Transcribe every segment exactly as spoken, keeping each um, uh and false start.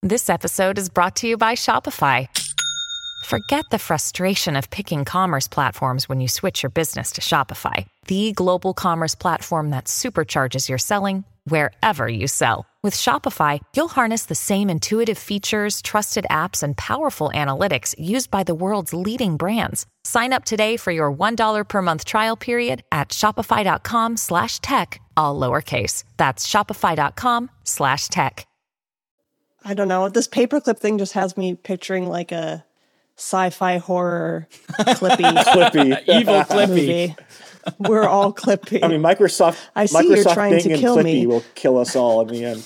This episode is brought to you by Shopify. Forget the frustration of picking commerce platforms when you switch your business to Shopify, the global commerce platform that supercharges your selling wherever you sell. With Shopify, you'll harness the same intuitive features, trusted apps, and powerful analytics used by the world's leading brands. Sign up today for your one dollar per month trial period at shopify.com slash tech, all lowercase. That's shopify.com slash tech. I don't know. This paperclip thing just has me picturing like a sci-fi horror clippy, clippy, evil clippy. Movie. We're all clippy. I mean, Microsoft. I see Microsoft you're trying Bing to and kill Clippy me. will kill us all in the end.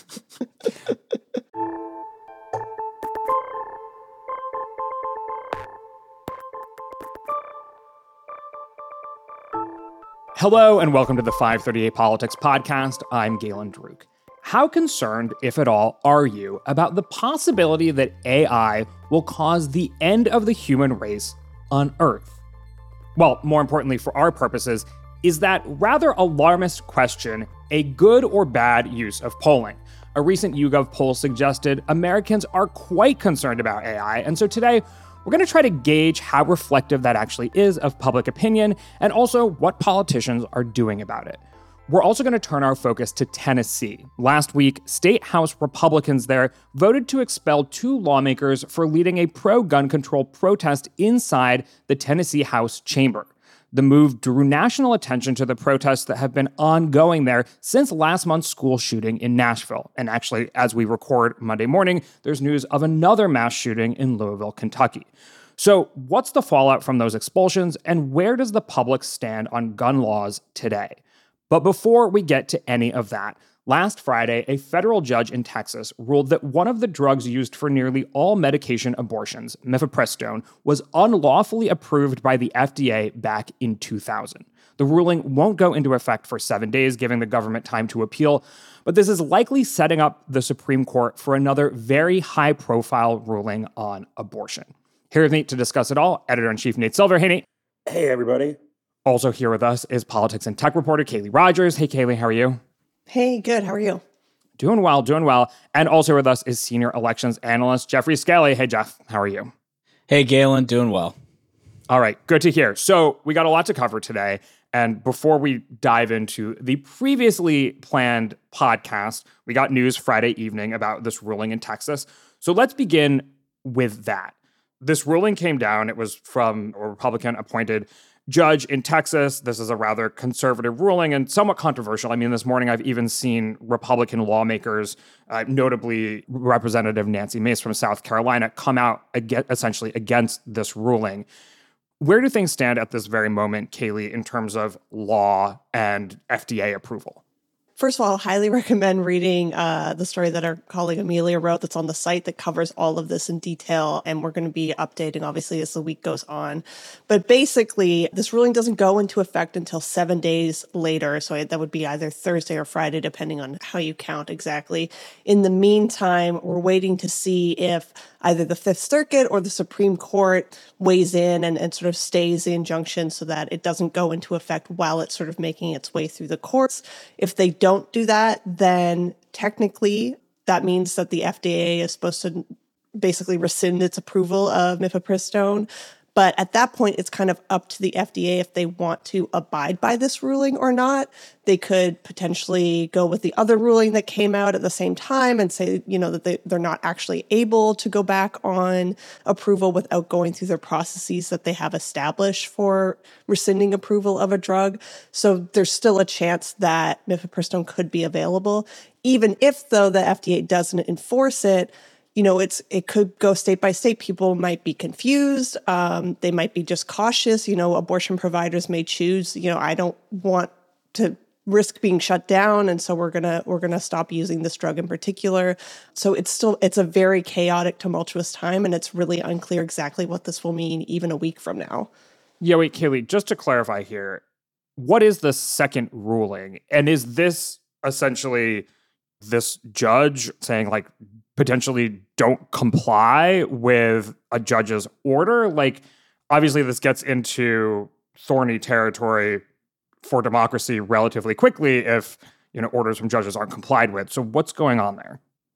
Hello and welcome to the five thirty-eight Politics Podcast. I'm Galen Druk. How concerned, if at all, are you about the possibility that A I will cause the end of the human race on Earth? Well, more importantly for our purposes, is that rather alarmist question a good or bad use of polling? A recent YouGov poll suggested Americans are quite concerned about A I, and so today we're going to try to gauge how reflective that actually is of public opinion and also what politicians are doing about it. We're also going to turn our focus to Tennessee. Last week, State House Republicans there voted to expel two lawmakers for leading a pro-gun control protest inside the Tennessee House chamber. The move drew national attention to the protests that have been ongoing there since last month's school shooting in Nashville. And actually, as we record Monday morning, there's news of another mass shooting in Louisville, Kentucky. So what's the fallout from those expulsions, and where does the public stand on gun laws today? But before we get to any of that, last Friday, a federal judge in Texas ruled that one of the drugs used for nearly all medication abortions, mifepristone, was unlawfully approved by the F D A back in two thousand. The ruling won't go into effect for seven days, giving the government time to appeal, but this is likely setting up the Supreme Court for another very high-profile ruling on abortion. Here with me to discuss it all, Editor-in-Chief Nate Silver. Hey, Nate. Hey, everybody. Also here with us is politics and tech reporter Kaylee Rogers. Hey, Kaylee, how are you? Hey, good. How are you? Doing well, doing well. And also with us is senior elections analyst Jeffrey Scally. Hey, Jeff, how are you? Hey, Galen, doing well. All right, good to hear. So we got a lot to cover today. And before we dive into the previously planned podcast, we got news Friday evening about this ruling in Texas. So let's begin with that. This ruling came down. It was from a Republican-appointed judge in Texas. This is a rather conservative ruling and somewhat controversial. I mean, this morning I've even seen Republican lawmakers, uh, notably Representative Nancy Mace from South Carolina, come out ag- essentially against this ruling. Where do things stand at this very moment, Kaylee, in terms of law and F D A approval? First of all, highly recommend reading uh, the story that our colleague Amelia wrote that's on the site that covers all of this in detail. And we're going to be updating, obviously, as the week goes on. But basically, this ruling doesn't go into effect until seven days later. So that would be either Thursday or Friday, depending on how you count exactly. In the meantime, we're waiting to see if either the Fifth Circuit or the Supreme Court weighs in and, and sort of stays the injunction so that it doesn't go into effect while it's sort of making its way through the courts. If they don't do that, then technically that means that the F D A is supposed to basically rescind its approval of mifepristone. But at that point, it's kind of up to the F D A if they want to abide by this ruling or not. They could potentially go with the other ruling that came out at the same time and say, you know, that they, they're not actually able to go back on approval without going through their processes that they have established for rescinding approval of a drug. So there's still a chance that mifepristone could be available. Even if, though, the F D A doesn't enforce it, you know, it's it could go state by state. People might be confused. Um, they might be just cautious. You know, abortion providers may choose, you know, I don't want to risk being shut down, and so we're gonna we're gonna stop using this drug in particular. So it's still it's a very chaotic, tumultuous time, and it's really unclear exactly what this will mean even a week from now. Yeah, wait, Kaylee, just to clarify here, what is the second ruling? And is this essentially this judge saying, like, potentially don't comply with a judge's order? Like, obviously this gets into thorny territory for democracy relatively quickly if, you know, orders from judges aren't complied with. So what's going on there?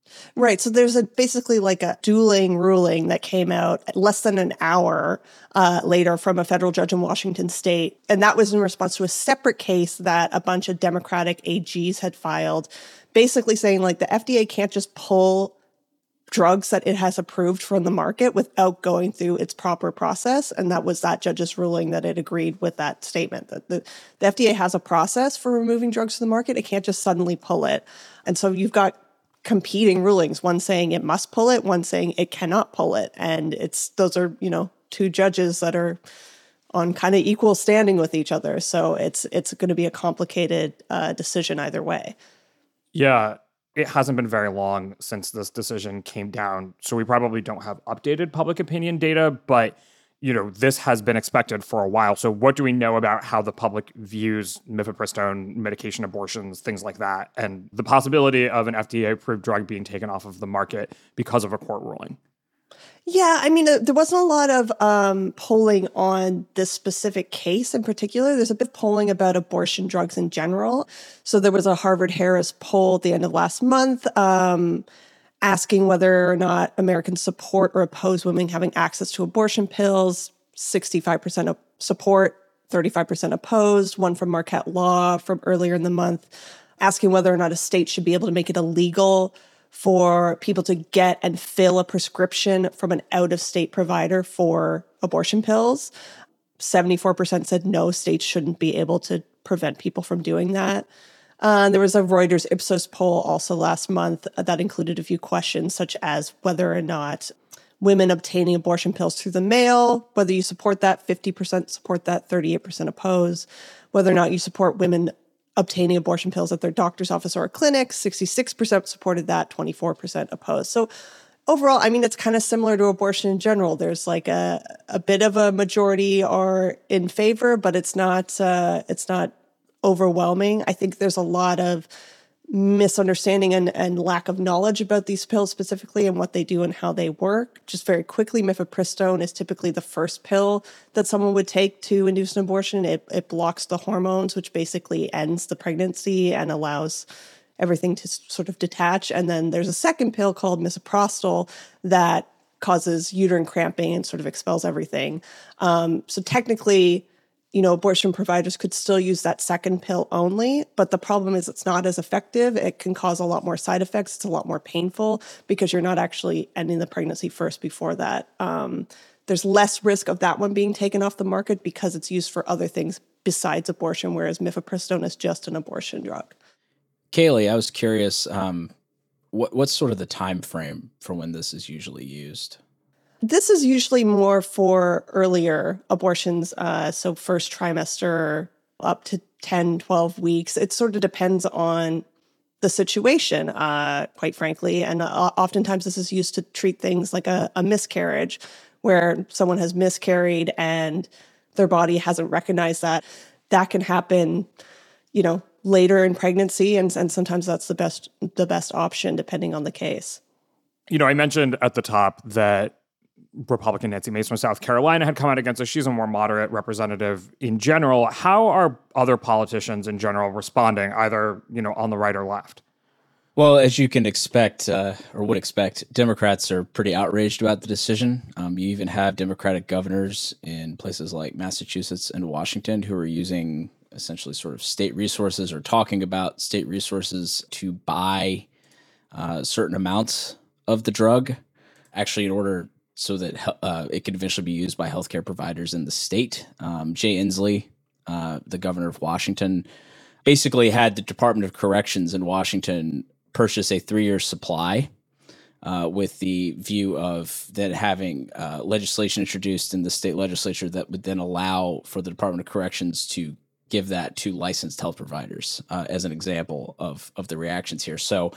Right. So there's a basically like a dueling ruling that came out less than an hour uh, later from a federal judge in Washington state. And that was in response to a separate case that a bunch of Democratic A Gs had filed, basically saying like the F D A can't just pull drugs that it has approved from the market without going through its proper process. And that was that judge's ruling that it agreed with that statement, that the, the F D A has a process for removing drugs from the market. It can't just suddenly pull it. And so you've got competing rulings, one saying it must pull it, one saying it cannot pull it. And it's those are, you know, two judges that are on kind of equal standing with each other. So it's it's going to be a complicated uh, decision either way. Yeah, it hasn't been very long since this decision came down, so we probably don't have updated public opinion data, but you know, this has been expected for a while. So what do we know about how the public views mifepristone, medication abortions, things like that, and the possibility of an F D A-approved drug being taken off of the market because of a court ruling? Yeah, I mean, uh, there wasn't a lot of um, polling on this specific case in particular. There's a bit of polling about abortion drugs in general. So there was a Harvard-Harris poll at the end of last month um, asking whether or not Americans support or oppose women having access to abortion pills. sixty-five percent of support, thirty-five percent opposed. One from Marquette Law from earlier in the month asking whether or not a state should be able to make it illegal for people to get and fill a prescription from an out-of-state provider for abortion pills. seventy-four percent said no, states shouldn't be able to prevent people from doing that. Uh, there was a Reuters Ipsos poll also last month that included a few questions, such as whether or not women obtaining abortion pills through the mail, whether you support that, fifty percent support that, thirty-eight percent oppose. Whether or not you support women obtaining abortion pills at their doctor's office or a clinic, sixty-six percent supported that, twenty-four percent opposed. So overall, I mean, it's kind of similar to abortion in general. There's like a, a bit of a majority are in favor, but it's not uh, it's not overwhelming. I think there's a lot of misunderstanding and, and lack of knowledge about these pills specifically and what they do and how they work. Just very quickly, mifepristone is typically the first pill that someone would take to induce an abortion. It, it blocks the hormones, which basically ends the pregnancy and allows everything to sort of detach. And then there's a second pill called misoprostol that causes uterine cramping and sort of expels everything. Um, so technically, you know, abortion providers could still use that second pill only, but the problem is it's not as effective. It can cause a lot more side effects. It's a lot more painful because you're not actually ending the pregnancy first before that. Um, there's less risk of that one being taken off the market because it's used for other things besides abortion, whereas mifepristone is just an abortion drug. Kaylee, I was curious, um, what, what's sort of the time frame for when this is usually used? This is usually more for earlier abortions, uh, so first trimester up to ten, twelve weeks. It sort of depends on the situation, uh, quite frankly. And uh, oftentimes this is used to treat things like a, a miscarriage, where someone has miscarried and their body hasn't recognized that. That can happen, you know, later in pregnancy, and, and sometimes that's the best the best option depending on the case. You know, I mentioned at the top that Republican Nancy Mace from South Carolina had come out against it. She's a more moderate representative in general. How are other politicians in general responding, either, you know, on the right or left? Well, as you can expect, uh, or would expect, Democrats are pretty outraged about the decision. Um, you even have Democratic governors in places like Massachusetts and Washington who are using essentially sort of state resources or talking about state resources to buy uh, certain amounts of the drug, actually in order so that uh, it could eventually be used by healthcare providers in the state. Um, Jay Inslee, uh, the governor of Washington, basically had the Department of Corrections in Washington purchase a three-year supply uh, with the view of then having uh, legislation introduced in the state legislature that would then allow for the Department of Corrections to give that to licensed health providers uh, as an example of of the reactions here. So,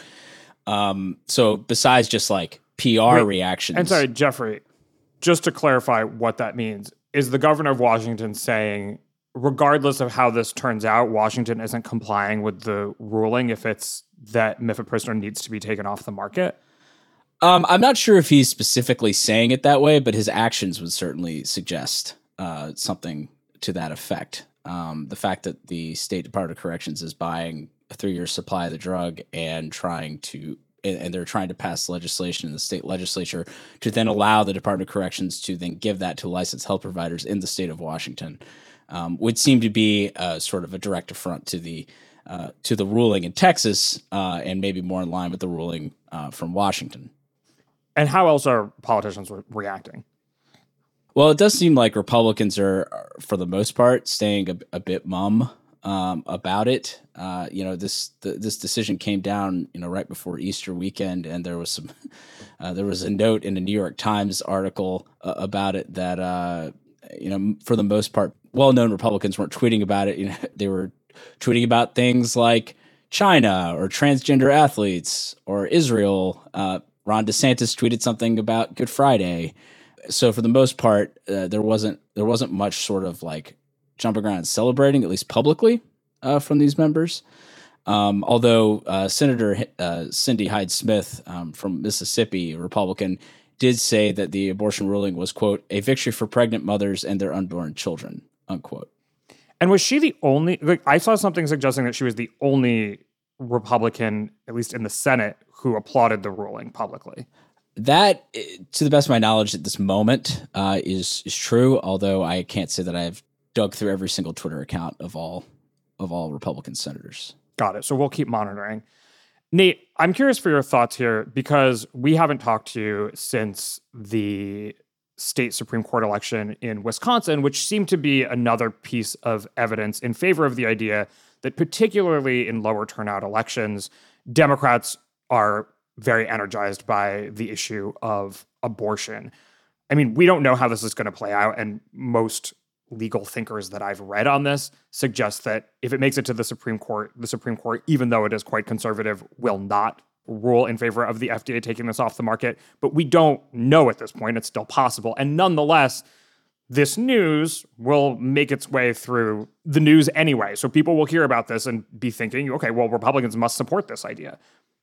um, so besides just like P R Wait, reactions. And sorry, Jeffrey, just to clarify what that means, is the governor of Washington saying, regardless of how this turns out, Washington isn't complying with the ruling if it's that mifepristone needs to be taken off the market? Um, I'm not sure if he's specifically saying it that way, but his actions would certainly suggest uh, something to that effect. Um, the fact that the State Department of Corrections is buying a three-year supply of the drug and trying to and, and they're trying to pass legislation in the state legislature to then allow the Department of Corrections to then give that to licensed health providers in the state of Washington, um, would seem to be uh, sort of a direct affront to the uh, to the ruling in Texas, uh, and maybe more in line with the ruling uh, from Washington. And how else are politicians re- reacting? Well, it does seem like Republicans are, are for the most part, staying a, a bit mum um, about it. Uh, you know, this the, this decision came down, you know, right before Easter weekend, and there was some, uh, there was a note in a New York Times article uh, about it that, uh, you know, for the most part, well-known Republicans weren't tweeting about it. You know, they were tweeting about things like China or transgender athletes or Israel. Uh, Ron DeSantis tweeted something about Good Friday. So for the most part, uh, there wasn't there wasn't much sort of like jumping around and celebrating, at least publicly, uh, from these members. Um, although uh, Senator uh, Cindy Hyde-Smith um, from Mississippi, a Republican, did say that the abortion ruling was, quote, a victory for pregnant mothers and their unborn children, unquote. And was she the only, like, I saw something suggesting that she was the only Republican, at least in the Senate, who applauded the ruling publicly. That, to the best of my knowledge at this moment, uh, is is true. Although I can't say that I've dug through every single Twitter account of all of all Republican senators. Got it. So we'll keep monitoring. Nate, I'm curious for your thoughts here because we haven't talked to you since the state Supreme Court election in Wisconsin, which seemed to be another piece of evidence in favor of the idea that particularly in lower turnout elections, Democrats are very energized by the issue of abortion. I mean, we don't know how this is going to play out, and most legal thinkers that I've read on this suggest that if it makes it to the Supreme Court, the Supreme Court, even though it is quite conservative, will not rule in favor of the F D A taking this off the market. But we don't know at this point. It's still possible. And nonetheless, this news will make its way through the news anyway. So people will hear about this and be thinking, okay, well, Republicans must support this idea.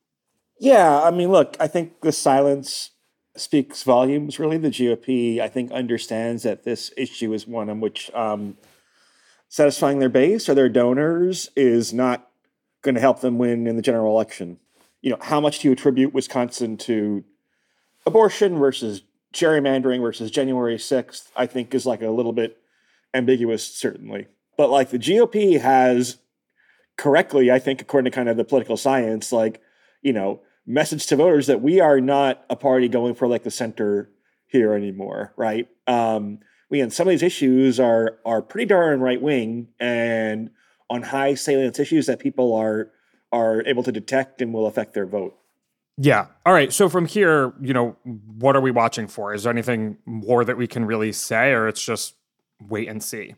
Yeah, I mean, look, I think the silence speaks volumes, really. The G O P, I think, understands that this issue is one in which um, satisfying their base or their donors is not going to help them win in the general election. You know, how much do you attribute Wisconsin to abortion versus gerrymandering versus January sixth, I think is like a little bit ambiguous, certainly. But like the G O P has correctly, I think, according to kind of the political science, like, you know, message to voters that we are not a party going for like the center here anymore, right? Um, we and some of these issues are are pretty darn right wing and on high salience issues that people are are able to detect and will affect their vote. Yeah. All right. So from here, you know, what are we watching for? Is there anything more that we can really say, or it's just wait and see?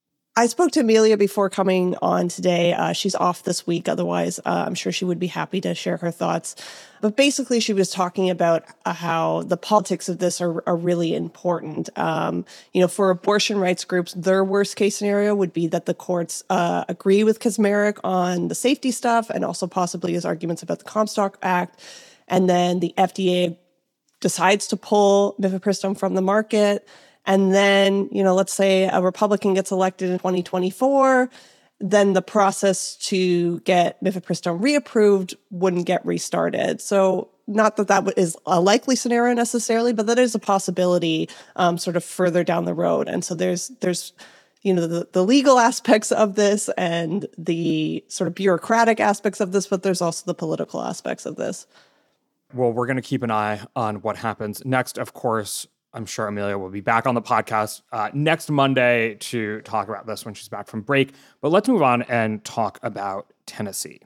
I spoke to Amelia before coming on today. Uh, she's off this week. Otherwise, uh, I'm sure she would be happy to share her thoughts. But basically, she was talking about uh, how the politics of this are, are really important. Um, you know, for abortion rights groups, their worst case scenario would be that the courts uh, agree with Kaczmarek on the safety stuff and also possibly his arguments about the Comstock Act. And then the F D A decides to pull mifepristone from the market. And then, you know, let's say a Republican gets elected in twenty twenty-four, then the process to get mifepristone reapproved wouldn't get restarted. So not that that is a likely scenario necessarily, but that is a possibility um, sort of further down the road. And so there's, there's you know, the, the legal aspects of this and the sort of bureaucratic aspects of this, but there's also the political aspects of this. Well, we're going to keep an eye on what happens next. Of course, I'm sure Amelia will be back on the podcast uh, next Monday to talk about this when she's back from break. But let's move on and talk about Tennessee.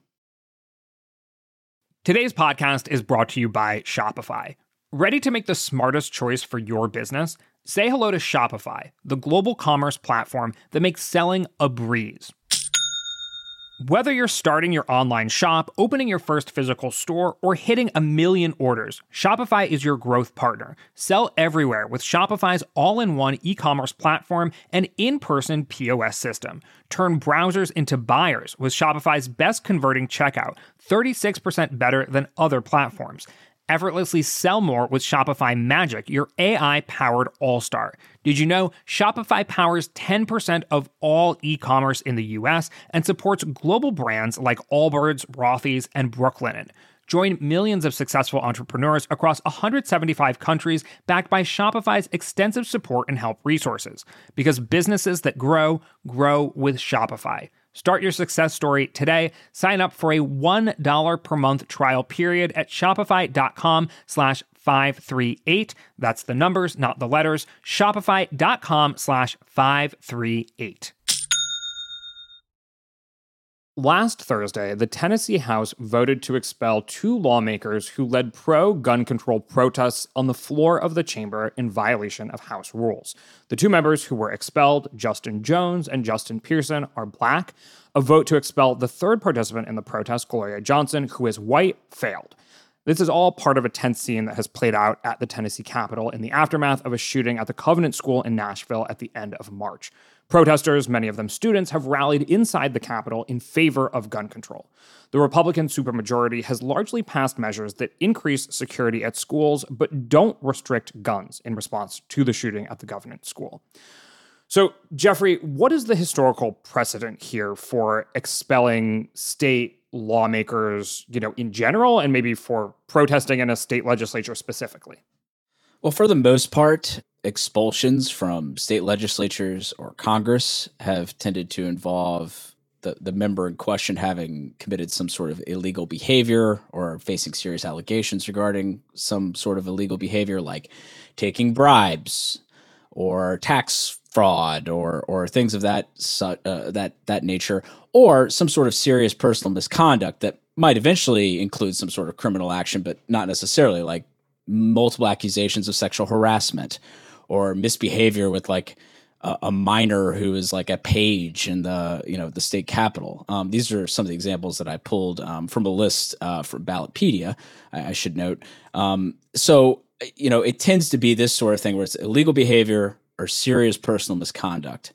Today's podcast is brought to you by Shopify. Ready to make the smartest choice for your business? Say hello to Shopify, the global commerce platform that makes selling a breeze. Whether you're starting your online shop, opening your first physical store, or hitting a million orders, Shopify is your growth partner. Sell everywhere with Shopify's all-in-one e-commerce platform and in-person P O S system. Turn browsers into buyers with Shopify's best converting checkout, thirty-six percent better than other platforms. Effortlessly sell more with Shopify Magic, your A I-powered all-star. Did you know Shopify powers ten percent of all e-commerce in the U S and supports global brands like Allbirds, Rothy's, and Brooklinen? Join millions of successful entrepreneurs across one hundred seventy-five countries backed by Shopify's extensive support and help resources. Because businesses that grow, grow with Shopify. Start your success story today. Sign up for a one dollar per month trial period at shopify.com slash 538. That's the numbers, not the letters. Shopify.com slash 538. Last Thursday, the Tennessee House voted to expel two lawmakers who led pro-gun control protests on the floor of the chamber in violation of House rules. The two members who were expelled, Justin Jones and Justin Pearson, are black. A vote to expel the third participant in the protest, Gloria Johnson, who is white, failed. This is all part of a tense scene that has played out at the Tennessee Capitol in the aftermath of a shooting at the Covenant School in Nashville at the end of March. Protesters, many of them students, have rallied inside the Capitol in favor of gun control. The Republican supermajority has largely passed measures that increase security at schools but don't restrict guns in response to the shooting at the Covenant School. So, Jeffrey, what is the historical precedent here for expelling state lawmakers, you know, in general, and maybe for protesting in a state legislature specifically? Well, for the most part, expulsions from state legislatures or Congress have tended to involve the, the member in question having committed some sort of illegal behavior or facing serious allegations regarding some sort of illegal behavior, like taking bribes or tax fraud or or things of that uh, that that nature, or some sort of serious personal misconduct that might eventually include some sort of criminal action, but not necessarily, like multiple accusations of sexual harassment or misbehavior with like a, a minor who is like a page in the, you know, the state capitol. Um, these are some of the examples that I pulled um, from a list uh, from Ballotpedia, I, I should note. Um, so, you know, it tends to be this sort of thing where it's illegal behavior or serious personal misconduct.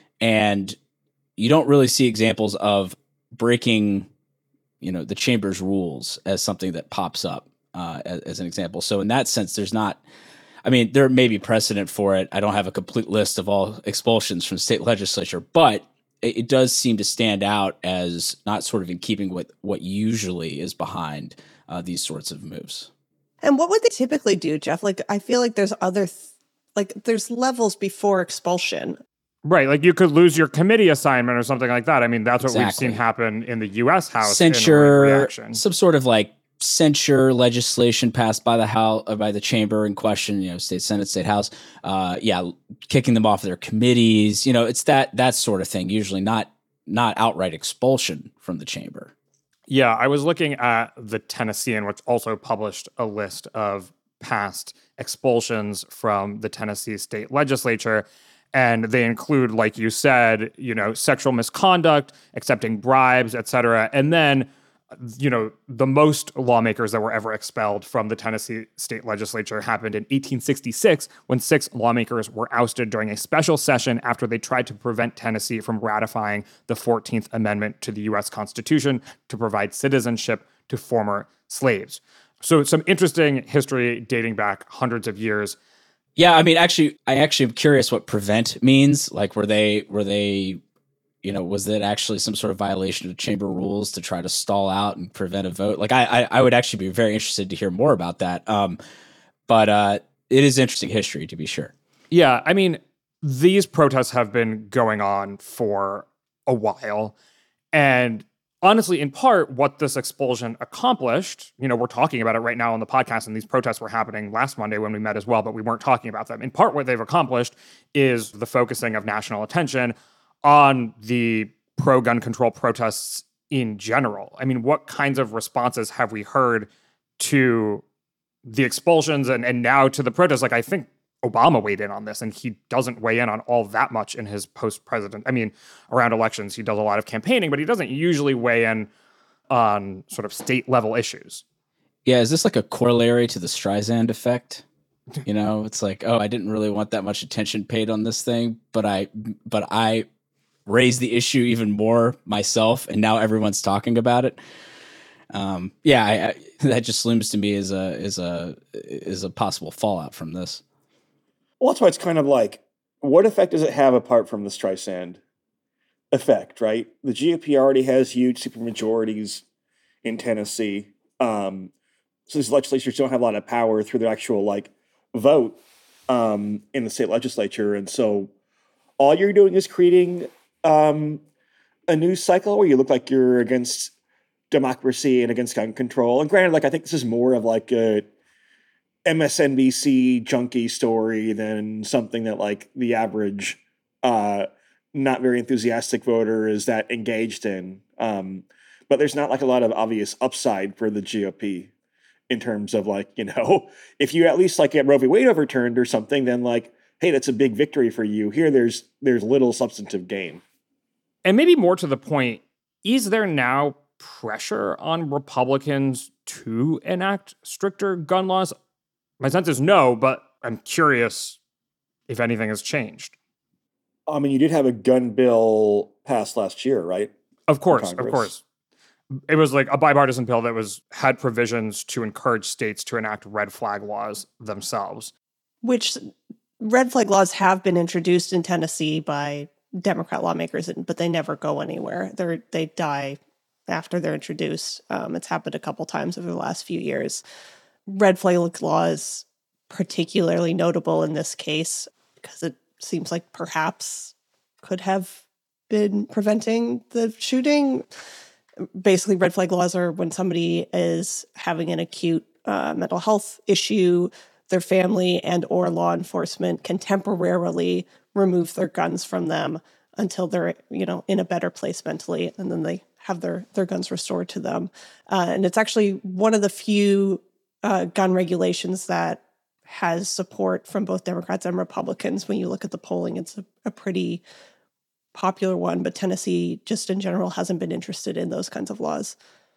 And you don't really see examples of breaking, you know, the chamber's rules as something that pops up. Uh, as, as an example. So in that sense, there's not, I mean, there may be precedent for it. I don't have a complete list of all expulsions from state legislature, but it, it does seem to stand out as not sort of in keeping with what usually is behind uh, these sorts of moves. And what would they typically do, Jeff? Like, I feel like there's other, th- like there's levels before expulsion. Right, like you could lose your committee assignment or something like that. I mean, that's what Exactly. we've seen happen in the U S House. Censure, in reaction. Some sort of like censure legislation passed by the House, uh, by the chamber in question, you know, state Senate, state House, uh, yeah, kicking them off their committees. You know, it's that that sort of thing. Usually, not not outright expulsion from the chamber. Yeah, I was looking at the Tennessean, which also published a list of past expulsions from the Tennessee state legislature. And they include, like you said, you know, sexual misconduct, accepting bribes, et cetera. And then, you know, the most lawmakers that were ever expelled from the Tennessee state legislature happened in eighteen sixty-six, when six lawmakers were ousted during a special session after they tried to prevent Tennessee from ratifying the fourteenth Amendment to the U S Constitution to provide citizenship to former slaves. So some interesting history dating back hundreds of years. Yeah, I mean, actually, I actually am curious what prevent means. Like, were they, were they, you know, was that actually some sort of violation of chamber rules to try to stall out and prevent a vote? Like, I, I, I would actually be very interested to hear more about that. Um, but uh, it is interesting history, to be sure. Yeah, I mean, these protests have been going on for a while. And honestly, in part, what this expulsion accomplished, you know, we're talking about it right now on the podcast, and these protests were happening last Monday when we met as well, but we weren't talking about them. In part, what they've accomplished is the focusing of national attention on the pro-gun control protests in general. I mean, what kinds of responses have we heard to the expulsions and, and now to the protests? Like, I think Obama weighed in on this, and he doesn't weigh in on all that much in his post-president. I mean, around elections, he does a lot of campaigning, but he doesn't usually weigh in on sort of state-level issues. Yeah, is this like a corollary to the Streisand effect? You know, it's like, oh, I didn't really want that much attention paid on this thing, but I, but I raised the issue even more myself, and now everyone's talking about it. Um, yeah, I, I, that just looms to me as a as a is a possible fallout from this. Well, that's why it's kind of like, what effect does it have apart from the Streisand effect, right? The G O P already has huge supermajorities in Tennessee. Um, so these legislatures don't have a lot of power through their actual like vote um, in the state legislature. And so all you're doing is creating um, a news cycle where you look like you're against democracy and against gun control. And granted, like I think this is more of like a M S N B C junkie story than something that like the average uh, not very enthusiastic voter is that engaged in. Um, but there's not like a lot of obvious upside for the G O P in terms of like, you know, if you at least like get Roe v. Wade overturned or something, then like, hey, that's a big victory for you. Here, there's there's little substantive gain. And maybe more to the point, is there now pressure on Republicans to enact stricter gun laws? My sense is no, but I'm curious if anything has changed. I mean, you did have a gun bill passed last year, right? Of course, of course. It was like a bipartisan bill that was had provisions to encourage states to enact red flag laws themselves. Which red flag laws have been introduced in Tennessee by Democrat lawmakers, but they never go anywhere. They they die after they're introduced. Um, it's happened a couple times over the last few years. Red flag law is particularly notable in this case because it seems like perhaps could have been preventing the shooting. Basically, red flag laws are when somebody is having an acute uh, mental health issue, their family and or law enforcement can temporarily remove their guns from them until they're, you know, in a better place mentally, and then they have their, their guns restored to them. Uh, and it's actually one of the few uh, gun regulations that has support from both Democrats and Republicans. When you look at the polling, it's a, a pretty popular one, but Tennessee just in general hasn't been interested in those kinds of laws.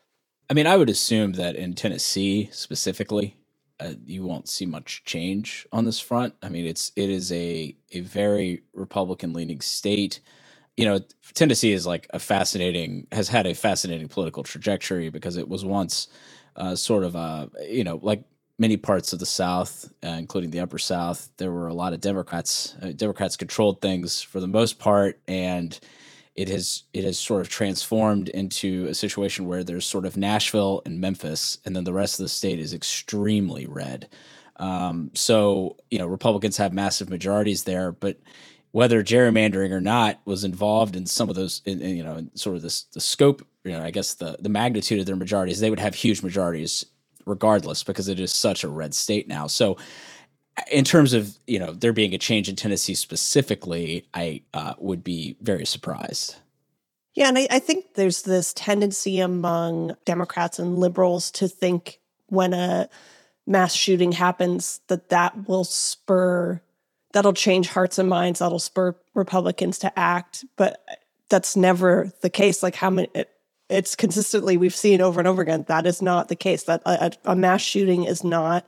I mean, I would assume that in Tennessee specifically, uh, you won't see much change on this front. I mean, it's it is a a very Republican-leaning state. You know, Tennessee is like a fascinating has had a fascinating political trajectory because it was once uh, sort of a you know like many parts of the South, uh, including the Upper South, there were a lot of Democrats. Uh, Democrats controlled things for the most part, and it has it has sort of transformed into a situation where there's sort of Nashville and Memphis, and then the rest of the state is extremely red. Um, so, you know, Republicans have massive majorities there, but whether gerrymandering or not was involved in some of those, in, in, you know, in sort of this, the scope, you know, I guess the, the magnitude of their majorities, they would have huge majorities regardless because it is such a red state now. So in terms of, you know, there being a change in Tennessee specifically, I uh, would be very surprised. Yeah, and I, I think there's this tendency among Democrats and liberals to think when a mass shooting happens that that will spur, that'll change hearts and minds, that'll spur Republicans to act. But that's never the case. Like how many, it, it's consistently, we've seen over and over again, that is not the case. That a, a mass shooting is not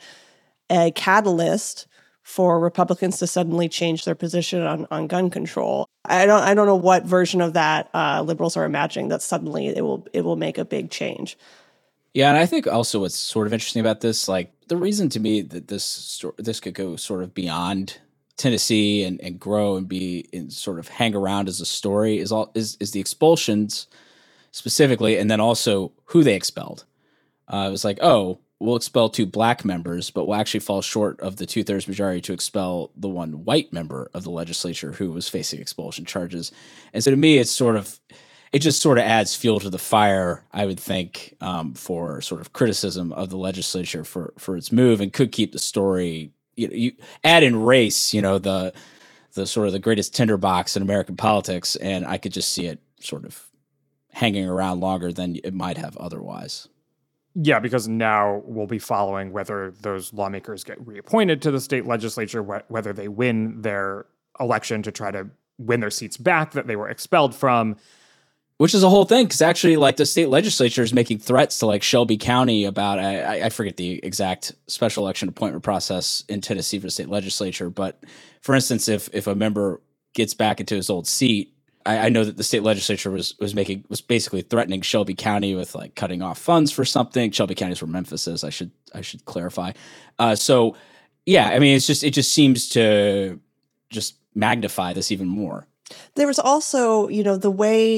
a catalyst for Republicans to suddenly change their position on, on gun control. I don't I don't know what version of that uh, liberals are imagining that suddenly it will it will make a big change. Yeah, and I think also what's sort of interesting about this, like the reason to me that this this could go sort of beyond Tennessee and, and grow and be and sort of hang around as a story is all is is the expulsions specifically, and then also who they expelled. Uh, it was like, oh, we'll expel two black members, but we'll actually fall short of the two-thirds majority to expel the one white member of the legislature who was facing expulsion charges. And so to me, it's sort of, it just sort of adds fuel to the fire, I would think, um, for sort of criticism of the legislature for, for its move, and could keep the story, you know, you add in race, you know, the, the sort of the greatest tinderbox in American politics, and I could just see it sort of hanging around longer than it might have otherwise. Yeah, because now we'll be following whether those lawmakers get reappointed to the state legislature, wh- whether they win their election to try to win their seats back that they were expelled from. Which is a whole thing, because actually, like, the state legislature is making threats to, like, Shelby County about, I, I forget the exact special election appointment process in Tennessee for the state legislature. But, for instance, if if a member gets back into his old seat, I know that the state legislature was was making was basically threatening Shelby County with like cutting off funds for something. Shelby County is where Memphis is. I should I should clarify. Uh, so yeah, I mean, it's just it just seems to just magnify this even more. There was also, you know, the way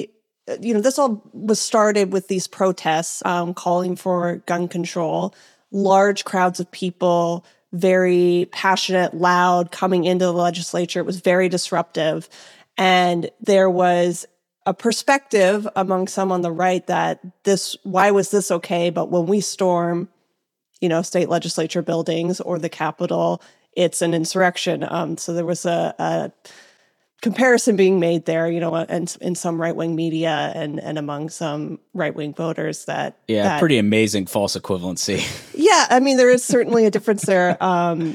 you know, this all was started with these protests um, calling for gun control, large crowds of people, very passionate, loud, coming into the legislature. It was very disruptive. And there was a perspective among some on the right that this, why was this okay? But when we storm, you know, state legislature buildings or the Capitol, it's an insurrection. Um, so there was a, a comparison being made there, you know, and in some right-wing media and, and among some right-wing voters that... Yeah, that, pretty amazing false equivalency. Yeah, I mean, there is certainly a difference there. Um,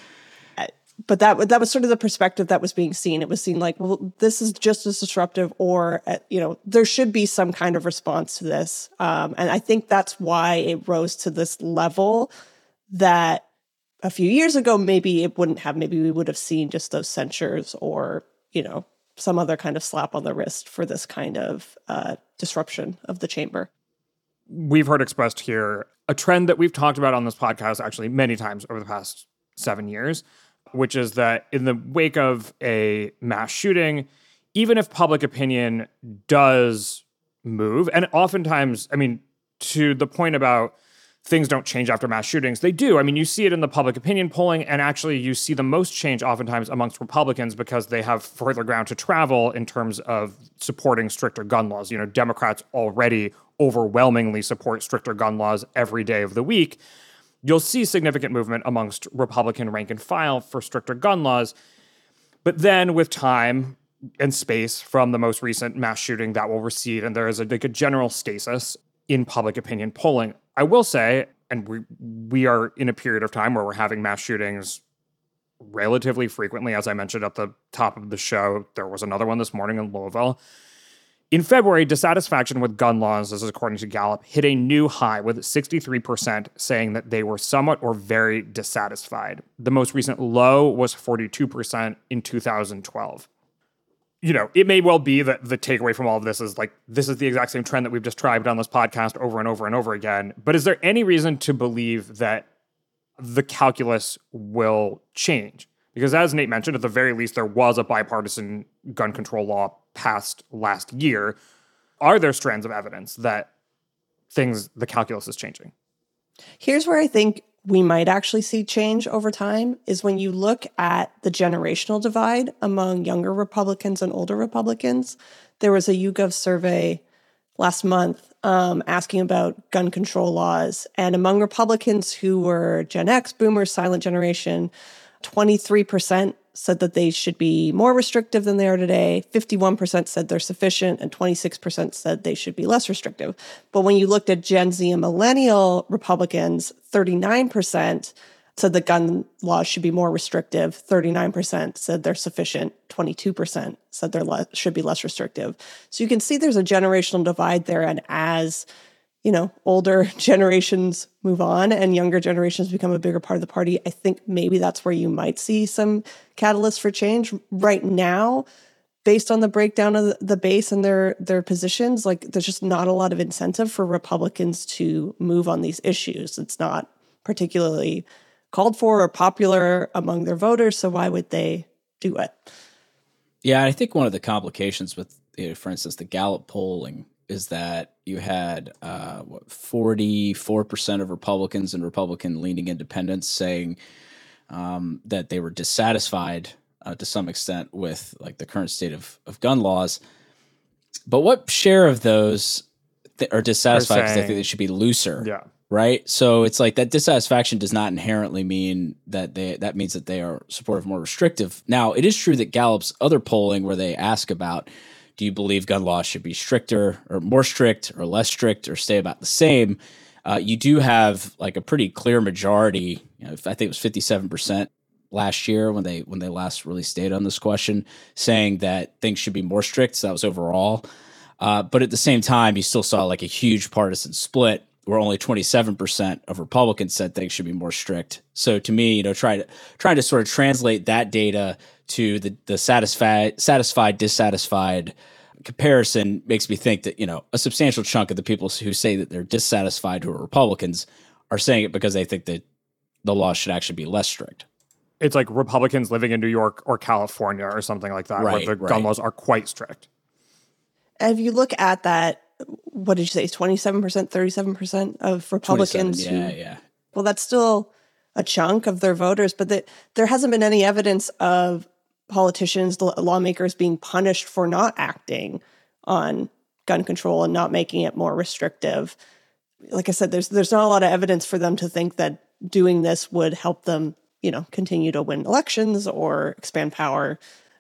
but that that was sort of the perspective that was being seen. It was seen like, well, this is just as disruptive, or, uh, you know, there should be some kind of response to this. Um, and I think that's why it rose to this level that a few years ago, maybe it wouldn't have. Maybe we would have seen just those censures or, you know, some other kind of slap on the wrist for this kind of uh, disruption of the chamber. We've heard expressed here a trend that we've talked about on this podcast actually many times over the past seven years, which is that in the wake of a mass shooting, even if public opinion does move, and oftentimes, I mean, to the point about things don't change after mass shootings, they do. I mean, you see it in the public opinion polling, and actually you see the most change oftentimes amongst Republicans because they have further ground to travel in terms of supporting stricter gun laws. You know, Democrats already overwhelmingly support stricter gun laws every day of the week. You'll see significant movement amongst Republican rank and file for stricter gun laws. But then with time and space from the most recent mass shooting, that will recede, and there is a, like a general stasis in public opinion polling. I will say, and we we are in a period of time where we're having mass shootings relatively frequently. As I mentioned at the top of the show, there was another one this morning in Louisville. In February, dissatisfaction with gun laws, this is according to Gallup, hit a new high with sixty-three percent saying that they were somewhat or very dissatisfied. The most recent low was forty-two percent in two thousand twelve. You know, it may well be that the takeaway from all of this is like, this is the exact same trend that we've described on this podcast over and over and over again. But is there any reason to believe that the calculus will change? Because as Nate mentioned, at the very least, there was a bipartisan gun control law passed last year. Are there strands of evidence that things, the calculus is changing? Here's where I think we might actually see change over time is when you look at the generational divide among younger Republicans and older Republicans. There was a YouGov survey last month um, asking about gun control laws. And among Republicans who were Gen X, Boomers, Silent Generation, twenty-three percent said that they should be more restrictive than they are today. fifty-one percent said they're sufficient, and twenty-six percent said they should be less restrictive. But when you looked at Gen Z and millennial Republicans, thirty-nine percent said that gun laws should be more restrictive. thirty-nine percent said they're sufficient. twenty-two percent said they le- should be less restrictive. So you can see there's a generational divide there. And as you know, older generations move on and younger generations become a bigger part of the party, I think maybe that's where you might see some catalyst for change. Right now, based on the breakdown of the base and their their positions, like there's just not a lot of incentive for Republicans to move on these issues. It's not particularly called for or popular among their voters, so why would they do it? Yeah, I think one of the complications with, you know, for instance, the Gallup polling is that you had uh, what, forty-four percent of Republicans and Republican-leaning independents saying um, that they were dissatisfied uh, to some extent with like the current state of, of gun laws. But what share of those th- are dissatisfied because they think they should be looser? Yeah. Right. So it's like that dissatisfaction does not inherently mean that they that means that they are supportive more restrictive. Now, it is true that Gallup's other polling where they ask about, do you believe gun laws should be stricter or more strict or less strict or stay about the same? Uh, you do have like a pretty clear majority. You know, I think it was fifty-seven percent last year when they when they last released data on this question, saying that things should be more strict. So that was overall. Uh, but at the same time, you still saw like a huge partisan split where only twenty-seven percent of Republicans said things should be more strict. So to me, you know, try to trying to sort of translate that data to the the satisfied, satisfied, dissatisfied comparison makes me think that, you know, a substantial chunk of the people who say that they're dissatisfied who are Republicans are saying it because they think that the law should actually be less strict. It's like Republicans living in New York or California or something like that, right, where the right. gun laws are quite strict. And if you look at that, what did you say, twenty-seven percent, thirty-seven percent of Republicans? Yeah, who, yeah. Well, that's still a chunk of their voters, but the, there hasn't been any evidence of politicians, lawmakers being punished for not acting on gun control and not making it more restrictive. Like I said, there's there's not a lot of evidence for them to think that doing this would help them, you know, continue to win elections or expand power.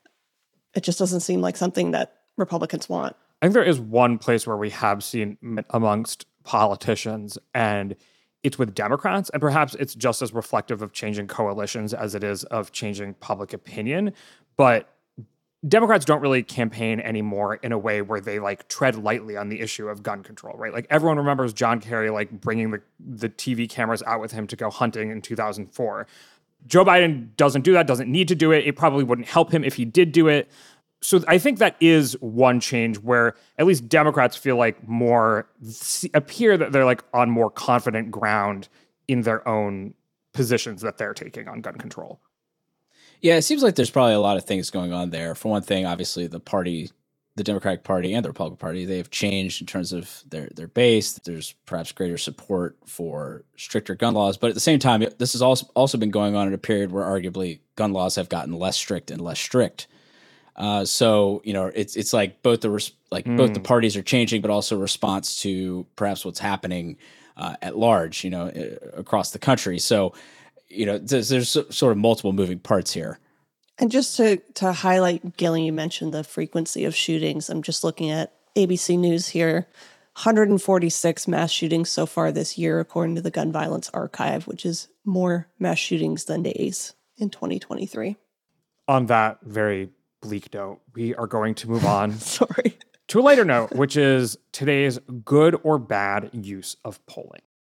It just doesn't seem like something that Republicans want. I think there is one place where we have seen amongst politicians, and it's with Democrats, and perhaps it's just as reflective of changing coalitions as it is of changing public opinion. But Democrats don't really campaign anymore in a way where they like tread lightly on the issue of gun control, right? Like everyone remembers John Kerry like bringing the, the T V cameras out with him to go hunting in two thousand four. Joe Biden doesn't do that, doesn't need to do it. It probably wouldn't help him if he did do it. So I think that is one change where at least Democrats feel like more appear that they're like on more confident ground in their own positions that they're taking on gun control. Yeah, it seems like there's probably a lot of things going on there. For one thing, obviously the party, the Democratic Party and the Republican Party, they have changed in terms of their, their base. There's perhaps greater support for stricter gun laws. But at the same time, this has also, also been going on in a period where arguably gun laws have gotten less strict and less strict. Uh, so, you know, it's it's like both the res- like mm. both the parties are changing, but also response to perhaps what's happening uh, at large, you know, uh, across the country. So, you know, there's, there's sort of multiple moving parts here. And just to, to highlight, Gillian, you mentioned the frequency of shootings. I'm just looking at A B C News here. one hundred forty-six mass shootings so far this year, according to the Gun Violence Archive, which is more mass shootings than days in twenty twenty-three. On that very bleak note, we are going to move on Sorry. to a lighter note, which is today's good or bad use of polling.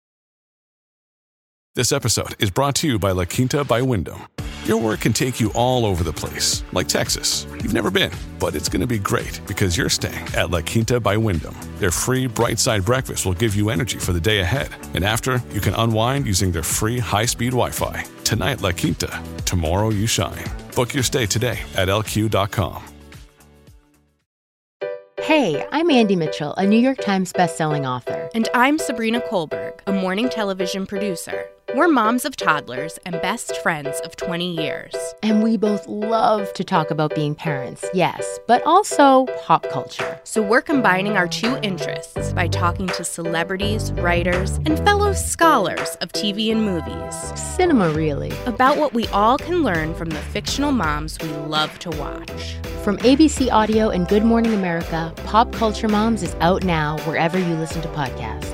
This episode is brought to you by La Quinta by Wyndham. Your work can take you all over the place, like Texas. You've never been, but it's going to be great because you're staying at La Quinta by Wyndham. Their free Bright Side breakfast will give you energy for the day ahead. And after, you can unwind using their free high-speed Wi-Fi. Tonight, La Quinta. Tomorrow, you shine. Book your stay today at L Q dot com. Hey, I'm Andy Mitchell, a New York Times bestselling author. And I'm Sabrina Kohlberg, a morning television producer. We're moms of toddlers and best friends of twenty years. And we both love to talk about being parents, yes, but also pop culture. So we're combining our two interests by talking to celebrities, writers, and fellow scholars of T V and movies. Cinema, really. About what we all can learn from the fictional moms we love to watch. From A B C Audio and Good Morning America, Pop Culture Moms is out now wherever you listen to podcasts.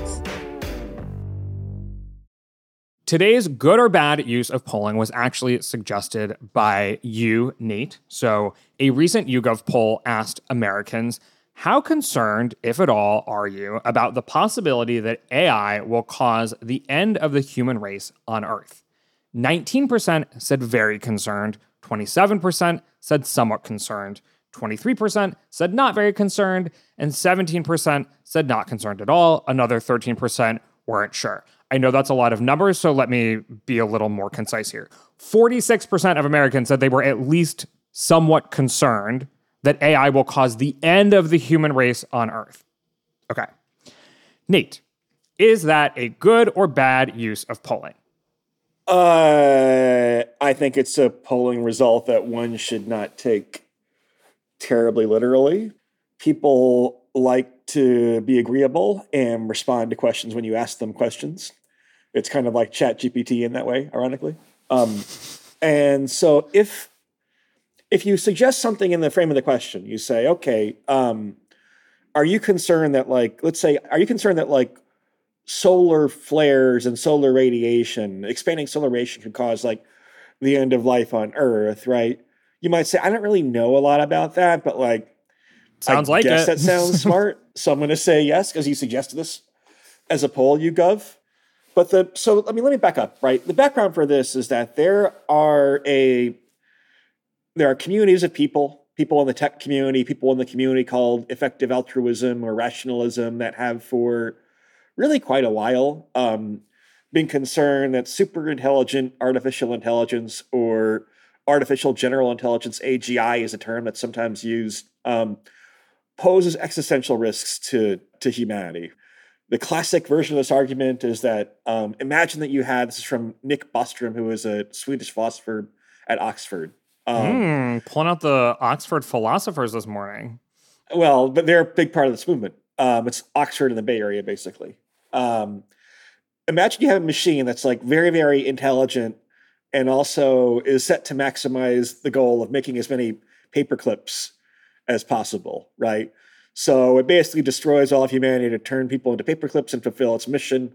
Today's good or bad use of polling was actually suggested by you, Nate. So a recent YouGov poll asked Americans, how concerned, if at all, are you about the possibility that A I will cause the end of the human race on Earth? nineteen percent said very concerned, twenty-seven percent said somewhat concerned, twenty-three percent said not very concerned, and seventeen percent said not concerned at all. Another thirteen percent weren't sure. I know that's a lot of numbers, so let me be a little more concise here. forty-six percent of Americans said they were at least somewhat concerned that A I will cause the end of the human race on Earth. Okay. Nate, is that a good or bad use of polling? Uh, I think it's a polling result that one should not take terribly literally. People like to be agreeable and respond to questions when you ask them questions. It's kind of like ChatGPT in that way, ironically. Um, and so if if you suggest something in the frame of the question, you say, okay, um, are you concerned that like, let's say, are you concerned that like solar flares and solar radiation, expanding solar radiation could cause like the end of life on Earth, right? You might say, I don't really know a lot about that, but like, Sounds I like guess it. that sounds smart. So I'm going to say yes, because you suggested this as a poll, YouGov. But the, so, I mean, let me back up, right? The background for this is that there are a, there are communities of people, people in the tech community, people in the community called effective altruism or rationalism that have for really quite a while um, been concerned that super intelligent artificial intelligence or artificial general intelligence, A G I is a term that's sometimes used, um, poses existential risks to, to humanity. The classic version of this argument is that um, imagine that you had, this is from Nick Bostrom, who is a Swedish philosopher at Oxford. Um, mm, pulling out the Oxford philosophers this morning. Well, but they're a big part of this movement. Um, it's Oxford in the Bay Area, basically. Um, imagine you have a machine that's like very, very intelligent and also is set to maximize the goal of making as many paper clips as possible, right? So it basically destroys all of humanity to turn people into paper clips and fulfill its mission.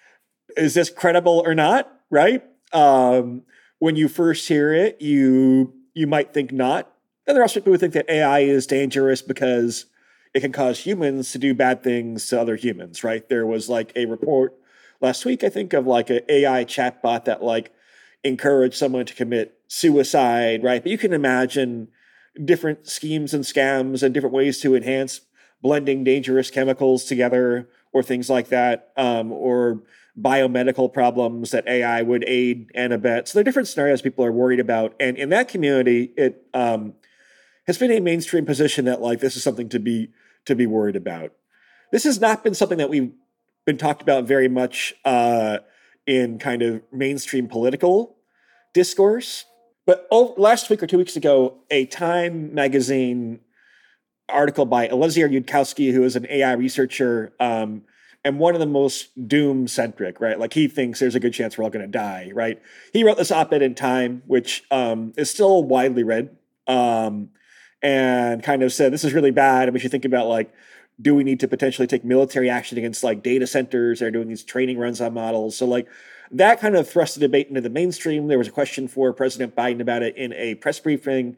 Is this credible or not, right? Um, when you first hear it, you you might think not. And there are also people who think that A I is dangerous because it can cause humans to do bad things to other humans, right? There was like a report last week, I think, of like an A I chatbot that like encouraged someone to commit suicide, right? But you can imagine different schemes and scams and different ways to enhance blending dangerous chemicals together or things like that, um, or biomedical problems that A I would aid and abet. So there are different scenarios people are worried about. And in that community, it um, has been a mainstream position that like this is something to be to be worried about. This has not been something that we've been talked about very much uh, in kind of mainstream political discourse. But over, last week or two weeks ago, a Time magazine article by Eliezer Yudkowsky, who is an A I researcher um, and one of the most doom-centric, right? Like he thinks there's a good chance we're all going to die, right? He wrote this op-ed in Time, which um, is still widely read, um, and kind of said, this is really bad, and we should think about like, do we need to potentially take military action against like data centers that are doing these training runs on models? So like that kind of thrust the debate into the mainstream. There was a question for President Biden about it in a press briefing,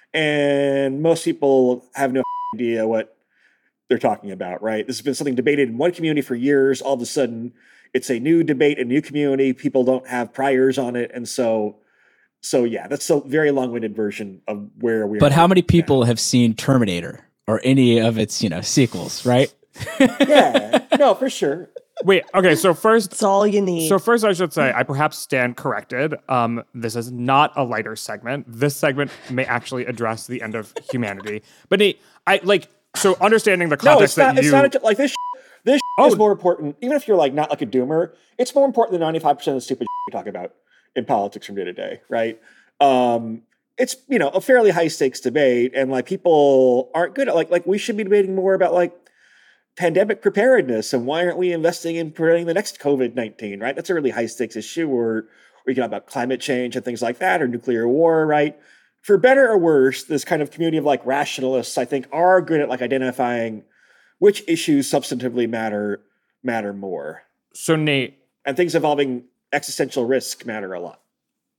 and most people have no idea what they're talking about, right? This has been something debated in one community for years. All of a sudden, it's a new debate, a new community. People don't have priors on it. And so, so yeah, that's a very long-winded version of where we are. But how many people have seen Terminator or any of its, you know, sequels, right? Yeah, no, for sure. Wait, okay, so first... It's all you need. So first I should say, I perhaps stand corrected. Um, this is not a lighter segment. This segment may actually address the end of humanity. But Nate, I, like, so understanding the context no, it's not, that you... it's not, a, like, this this oh. is more important, even if you're, like, not like a doomer, it's more important than ninety-five percent of the stupid we talk about in politics from day to day, right? Um, it's, you know, a fairly high-stakes debate, and, like, people aren't good at, like, like, we should be debating more about, like, pandemic preparedness and why aren't we investing in preventing the next COVID nineteen, right? That's a really high stakes issue. Or we can talk about climate change and things like that, or nuclear war, right? For better or worse, this kind of community of like rationalists, I think, are good at like identifying which issues substantively matter matter more. So Nate, and things involving existential risk matter a lot.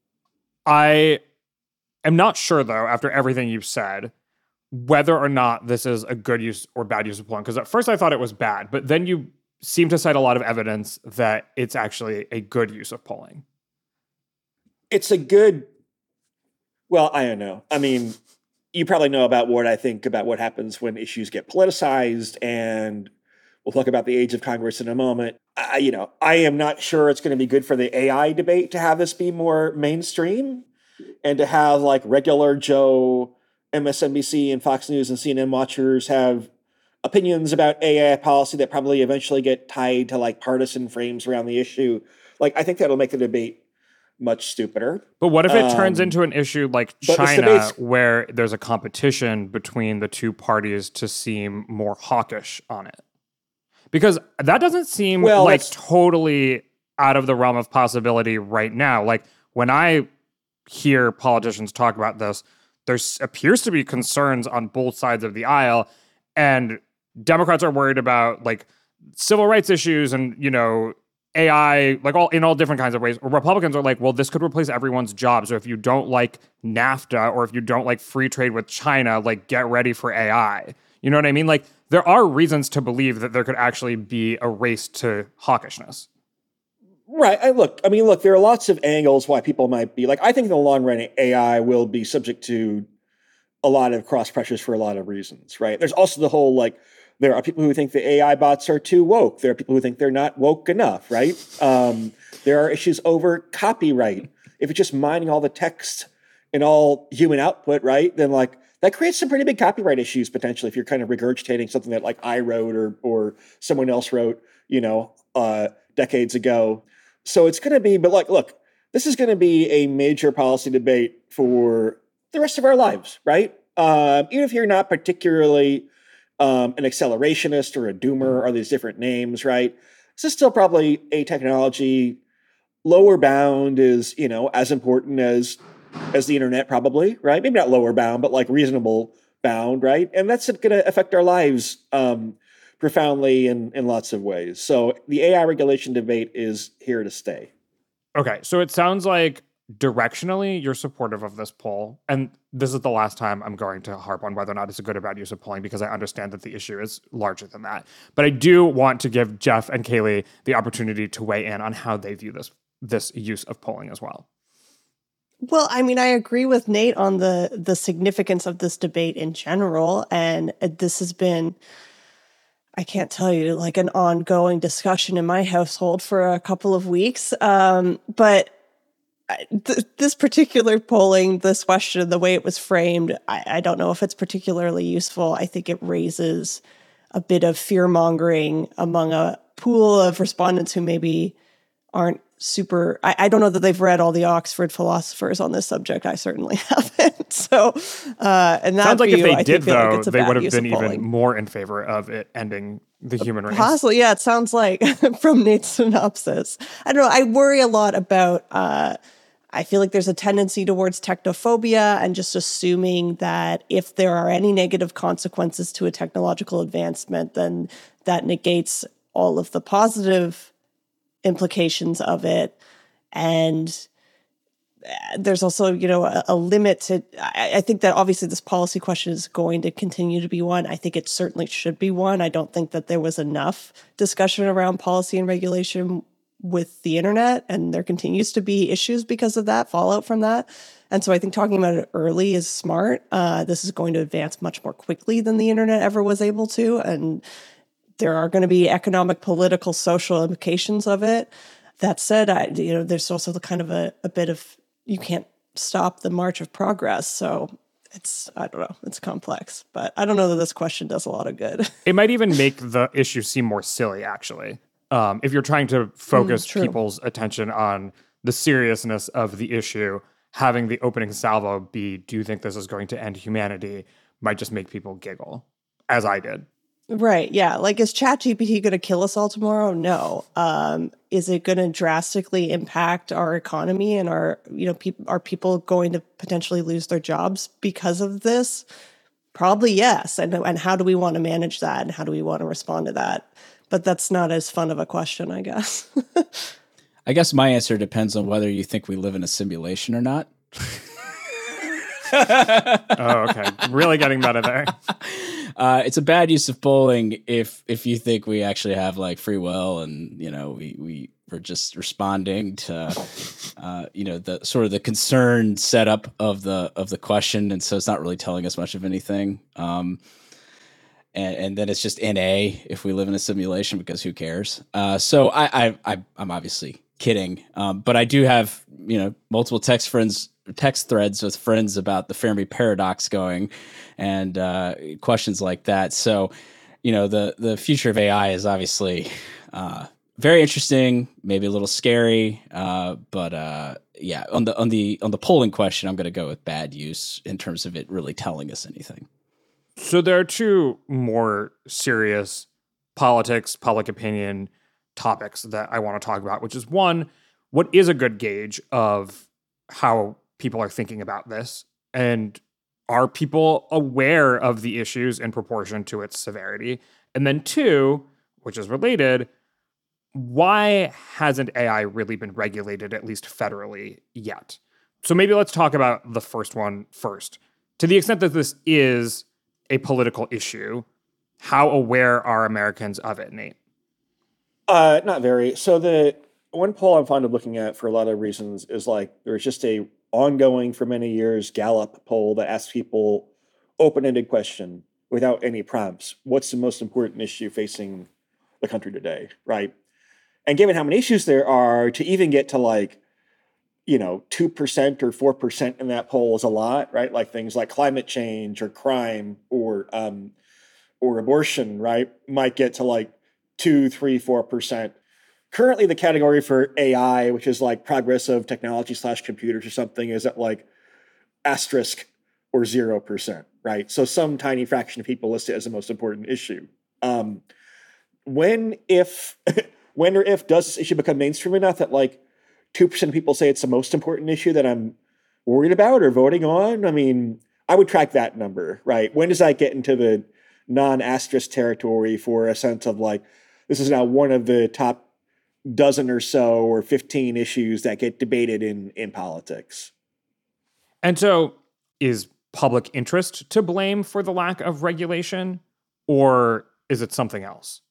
I am not sure though, after everything you've said, whether or not this is a good use or bad use of polling. Because at first I thought it was bad, but then you seem to cite a lot of evidence that it's actually a good use of polling. It's a good, well, I don't know. I mean, you probably know about what I think about what happens when issues get politicized, and we'll talk about the age of Congress in a moment. I, you know, I am not sure it's going to be good for the A I debate to have this be more mainstream and to have like regular Joe M S N B C and Fox News and C N N watchers have opinions about A I policy that probably eventually get tied to like partisan frames around the issue. Like, I think that'll make the debate much stupider. But what if it um, turns into an issue like China, where there's a competition between the two parties to seem more hawkish on it? Because that doesn't seem well, like totally out of the realm of possibility right now. Like, when I hear politicians talk about this, there appears to be concerns on both sides of the aisle, and Democrats are worried about like civil rights issues and, you know, A I, like all in all different kinds of ways. Republicans are like, well, this could replace everyone's jobs. So if you don't like NAFTA or if you don't like free trade with China, like get ready for A I. You know what I mean? Like, there are reasons to believe that there could actually be a race to hawkishness. Right. I look, I mean, look, there are lots of angles why people might be like, I think in the long run, A I will be subject to a lot of cross pressures for a lot of reasons, right? There's also the whole, like, there are people who think the A I bots are too woke. There are people who think they're not woke enough, right? Um, there are issues over copyright. If it's just mining all the text and all human output, right, then like that creates some pretty big copyright issues potentially if you're kind of regurgitating something that like I wrote or or someone else wrote, you know, uh, decades ago. So it's going to be, but like, look, this is going to be a major policy debate for the rest of our lives, right? Um, even if you're not particularly um, an accelerationist or a doomer or these different names, right? This is still probably a technology. Lower bound is, you know, as important as as the internet, probably, right? Maybe not lower bound, but like reasonable bound, right? And that's going to affect our lives um, profoundly in, in lots of ways. So the A I regulation debate is here to stay. Okay, so it sounds like directionally you're supportive of this poll. And this is the last time I'm going to harp on whether or not it's a good or bad use of polling, because I understand that the issue is larger than that. But I do want to give Jeff and Kaylee the opportunity to weigh in on how they view this this use of polling as well. Well, I mean, I agree with Nate on the the significance of this debate in general. And this has been, I can't tell you, like an ongoing discussion in my household for a couple of weeks. Um, but th- this particular polling, this question, the way it was framed, I, I don't know if it's particularly useful. I think it raises a bit of fear-mongering among a pool of respondents who maybe aren't super, I, I don't know that they've read all the Oxford philosophers on this subject. I certainly haven't. So, uh, and that sounds like view, if they I did, though, like they would have been even more in favor of it ending the human race. Possibly, yeah. It sounds like from Nate's synopsis. I don't know. I worry a lot about, uh, I feel like there's a tendency towards technophobia and just assuming that if there are any negative consequences to a technological advancement, then that negates all of the positive implications of it. And there's also, you know, a, a limit to, I, I think that obviously this policy question is going to continue to be one. I think it certainly should be one. I don't think that there was enough discussion around policy and regulation with the internet, and there continues to be issues because of that, fallout from that. And so I think talking about it early is smart. Uh, this is going to advance much more quickly than the internet ever was able to. And there are going to be economic, political, social implications of it. That said, I, you know, there's also the kind of a, a bit of, you can't stop the march of progress. So it's, I don't know, it's complex. But I don't know that this question does a lot of good. It might even make the issue seem more silly, actually. Um, if you're trying to focus mm, people's attention on the seriousness of the issue, having the opening salvo be, do you think this is going to end humanity, might just make people giggle, as I did. Right. Yeah. Like, is ChatGPT going to kill us all tomorrow? No. Um, is it going to drastically impact our economy and our, you know, pe- are people going to potentially lose their jobs because of this? Probably yes. And, and how do we want to manage that? And how do we want to respond to that? But that's not as fun of a question, I guess. I guess my answer depends on whether you think we live in a simulation or not. Oh, okay. Really getting meta there. Uh, it's a bad use of polling if if you think we actually have like free will and, you know, we, we we're just responding to, uh, you know, the sort of the concerned setup of the of the question. And so it's not really telling us much of anything. Um, and, and then it's just N A if we live in a simulation, because who cares? Uh, so I, I, I, I'm obviously kidding. Um, but I do have, you know, multiple text friends, text threads with friends about the Fermi paradox going and uh, questions like that. So, you know, the, the future of A I is obviously uh, very interesting, maybe a little scary. Uh, but uh, yeah, on the, on the, on the polling question, I'm going to go with bad use in terms of it really telling us anything. So there are two more serious politics, public opinion topics that I want to talk about, which is one, what is a good gauge of how people are thinking about this? And are people aware of the issues in proportion to its severity? And then two, which is related, why hasn't A I really been regulated, at least federally, yet? So maybe let's talk about the first one first. To the extent that this is a political issue, how aware are Americans of it, Nate? Uh, not very. So the one poll I'm fond of looking at for a lot of reasons is like there's just a ongoing for many years Gallup poll that asks people open-ended question without any prompts. What's the most important issue facing the country today, right? And given how many issues there are, to even get to like you know, two percent or four percent in that poll is a lot, right? Like things like climate change or crime or um, or abortion, right, might get to like two, three, four percent. Currently, the category for A I, which is like progressive technology slash computers or something, is at like asterisk or zero percent, right? So some tiny fraction of people list it as the most important issue. Um, when, if, when or if does this issue become mainstream enough that like two percent of people say it's the most important issue that I'm worried about or voting on? I mean, I would track that number, right? When does that get into the non-asterisk territory for a sense of like, this is now one of the top dozen or so or fifteen issues that get debated in, in politics. And so is public interest to blame for the lack of regulation, or is it something else?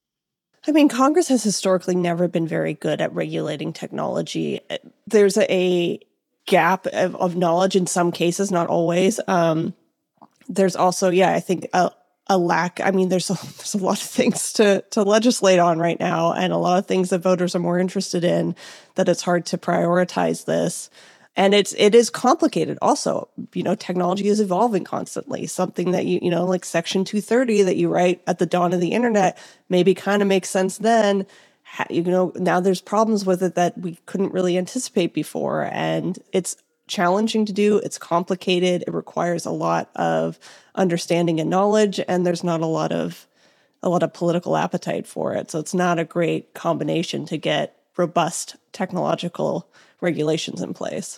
I mean, Congress has historically never been very good at regulating technology. There's a, a gap of, of knowledge in some cases, not always. Um, there's also, yeah, I think a, a lack. I mean, there's a, there's a lot of things to to legislate on right now, and a lot of things that voters are more interested in, that it's hard to prioritize this. And it's it is complicated also. You know, technology is evolving constantly. Something that you, you know, like Section two thirty that you write at the dawn of the internet maybe kind of makes sense then. You know, now there's problems with it that we couldn't really anticipate before. And it's challenging to do. It's complicated. It requires a lot of understanding and knowledge. And there's not a lot of a lot of political appetite for it. So it's not a great combination to get robust technological regulations in place.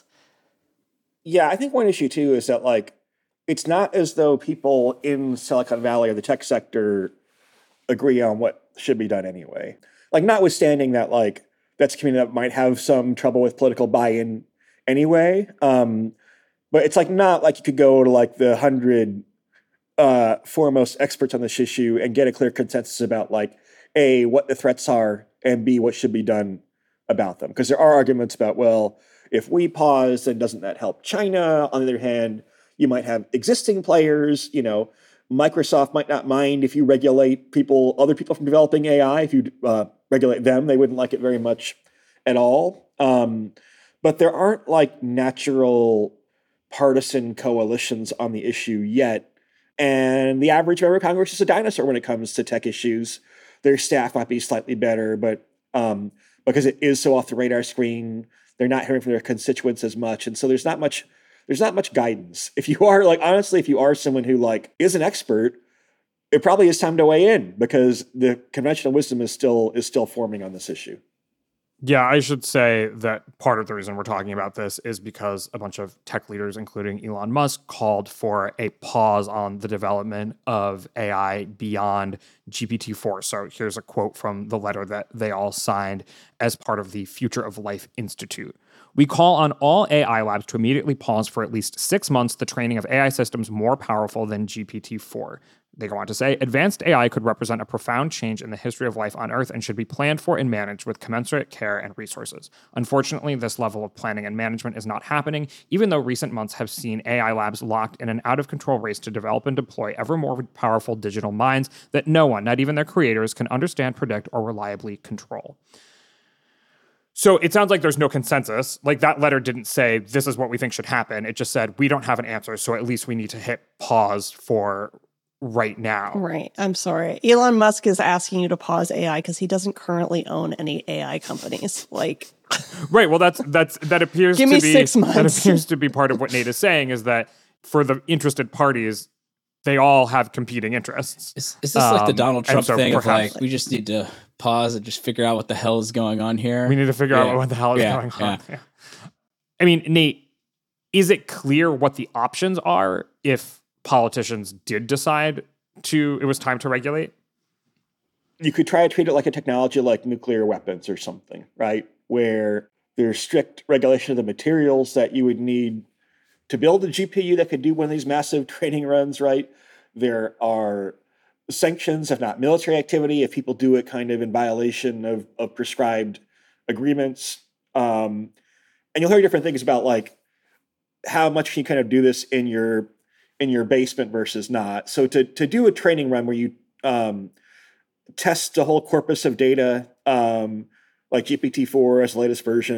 Yeah, I think one issue too is that like it's not as though people in Silicon Valley or the tech sector agree on what should be done anyway. Like notwithstanding that like that's a community that might have some trouble with political buy-in anyway. Um, but it's like not like you could go to like the hundred uh, foremost experts on this issue and get a clear consensus about like A, what the threats are, and B, what should be done about them. Because there are arguments about, well, if we pause, then doesn't that help China? On the other hand, you might have existing players, you know, Microsoft might not mind if you regulate people, other people from developing A I. If you uh, regulate them, they wouldn't like it very much at all. Um, but there aren't like natural partisan coalitions on the issue yet. And the average member of Congress is a dinosaur when it comes to tech issues. Their staff might be slightly better, but um, because it is so off the radar screen, they're not hearing from their constituents as much. And so there's not much, there's not much guidance. If you are like, honestly, if you are someone who like is an expert, it probably is time to weigh in because the conventional wisdom is still, is still forming on this issue. Yeah, I should say that part of the reason we're talking about this is because a bunch of tech leaders, including Elon Musk, called for a pause on the development of A I beyond G P T four. So here's a quote from the letter that they all signed as part of the Future of Life Institute. We call on all A I labs to immediately pause for at least six months the training of A I systems more powerful than G P T four. They go on to say, advanced A I could represent a profound change in the history of life on Earth and should be planned for and managed with commensurate care and resources. Unfortunately, this level of planning and management is not happening, even though recent months have seen A I labs locked in an out-of-control race to develop and deploy ever more powerful digital minds that no one, not even their creators, can understand, predict, or reliably control. So it sounds like there's no consensus. Like that letter didn't say, this is what we think should happen. It just said, we don't have an answer, so at least we need to hit pause for right now. Right. I'm sorry. Elon Musk is asking you to pause A I because he doesn't currently own any A I companies. Like, right. Well, that's that's that appears give to me be six months. That appears to be part of what Nate is saying is that for the interested parties, they all have competing interests. Is, is this um, like the Donald Trump so thing perhaps, of like we just need to pause and just figure out what the hell is going on here? We need to figure yeah. out what the hell is yeah. going on. Yeah. Yeah. I mean, Nate, is it clear what the options are if politicians did decide to, it was time to regulate? You could try to treat it like a technology like nuclear weapons or something, right? Where there's strict regulation of the materials that you would need to build a G P U that could do one of these massive training runs, right? There are sanctions, if not military activity, if people do it kind of in violation of, of prescribed agreements. Um, and you'll hear different things about like how much can you kind of do this in your in your basement versus not. So to to do a training run where you um, test the whole corpus of data, um, like G P T four as the latest version,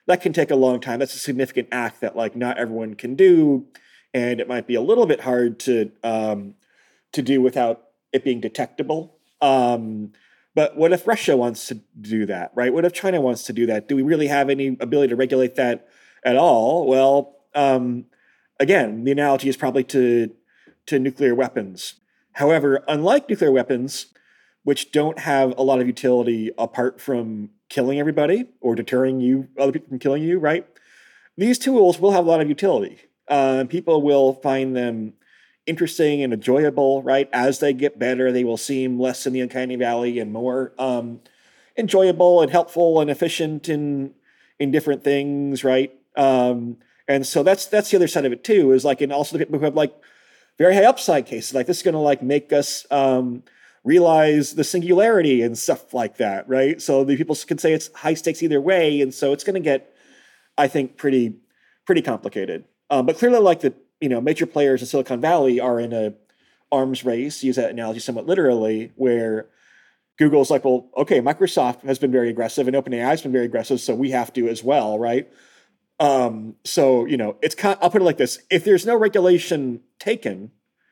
that can take a long time. That's a significant act that like not everyone can do, and it might be a little bit hard to um, to do without it being detectable. Um, but what if Russia wants to do that, right? What if China wants to do that? Do we really have any ability to regulate that at all? Well, um, again, the analogy is probably to to nuclear weapons. However, unlike nuclear weapons, which don't have a lot of utility apart from killing everybody or deterring you, other people from killing you, right? These tools will have a lot of utility. Uh, people will find them interesting and enjoyable, right? As they get better, they will seem less in the uncanny valley and more um, enjoyable and helpful and efficient in in different things, right? Um, and so that's that's the other side of it too. Is like, and also the people who have like very high upside cases, like this is going to like make us um, realize the singularity and stuff like that, right? So the people can say it's high stakes either way, and so it's going to get, I think, pretty pretty complicated. Um, but clearly, like the you know major players in Silicon Valley are in a arms race. Use that analogy somewhat literally, where Google's like, well, okay, Microsoft has been very aggressive and OpenAI has been very aggressive, so we have to as well, right? Um, so you know, it's kind of, I'll put it like this: if there's no regulation taken,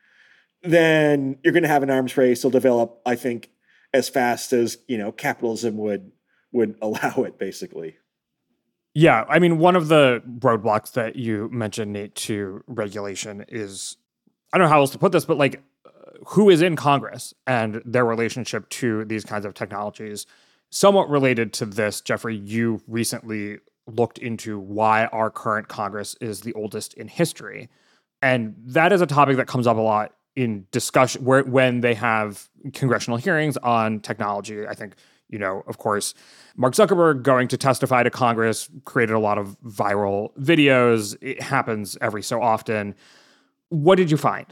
then you're going to have an arms race. It'll develop, I think, as fast as you know capitalism would would allow it, basically. Yeah, I mean, one of the roadblocks that you mentioned, Nate, to regulation is, I don't know how else to put this, but like, who is in Congress and their relationship to these kinds of technologies. Somewhat related to this, Jeffrey, you recently looked into why our current Congress is the oldest in history. And that is a topic that comes up a lot in discussion where when they have congressional hearings on technology. I think, you know, of course, Mark Zuckerberg going to testify to Congress created a lot of viral videos. It happens every so often. What did you find?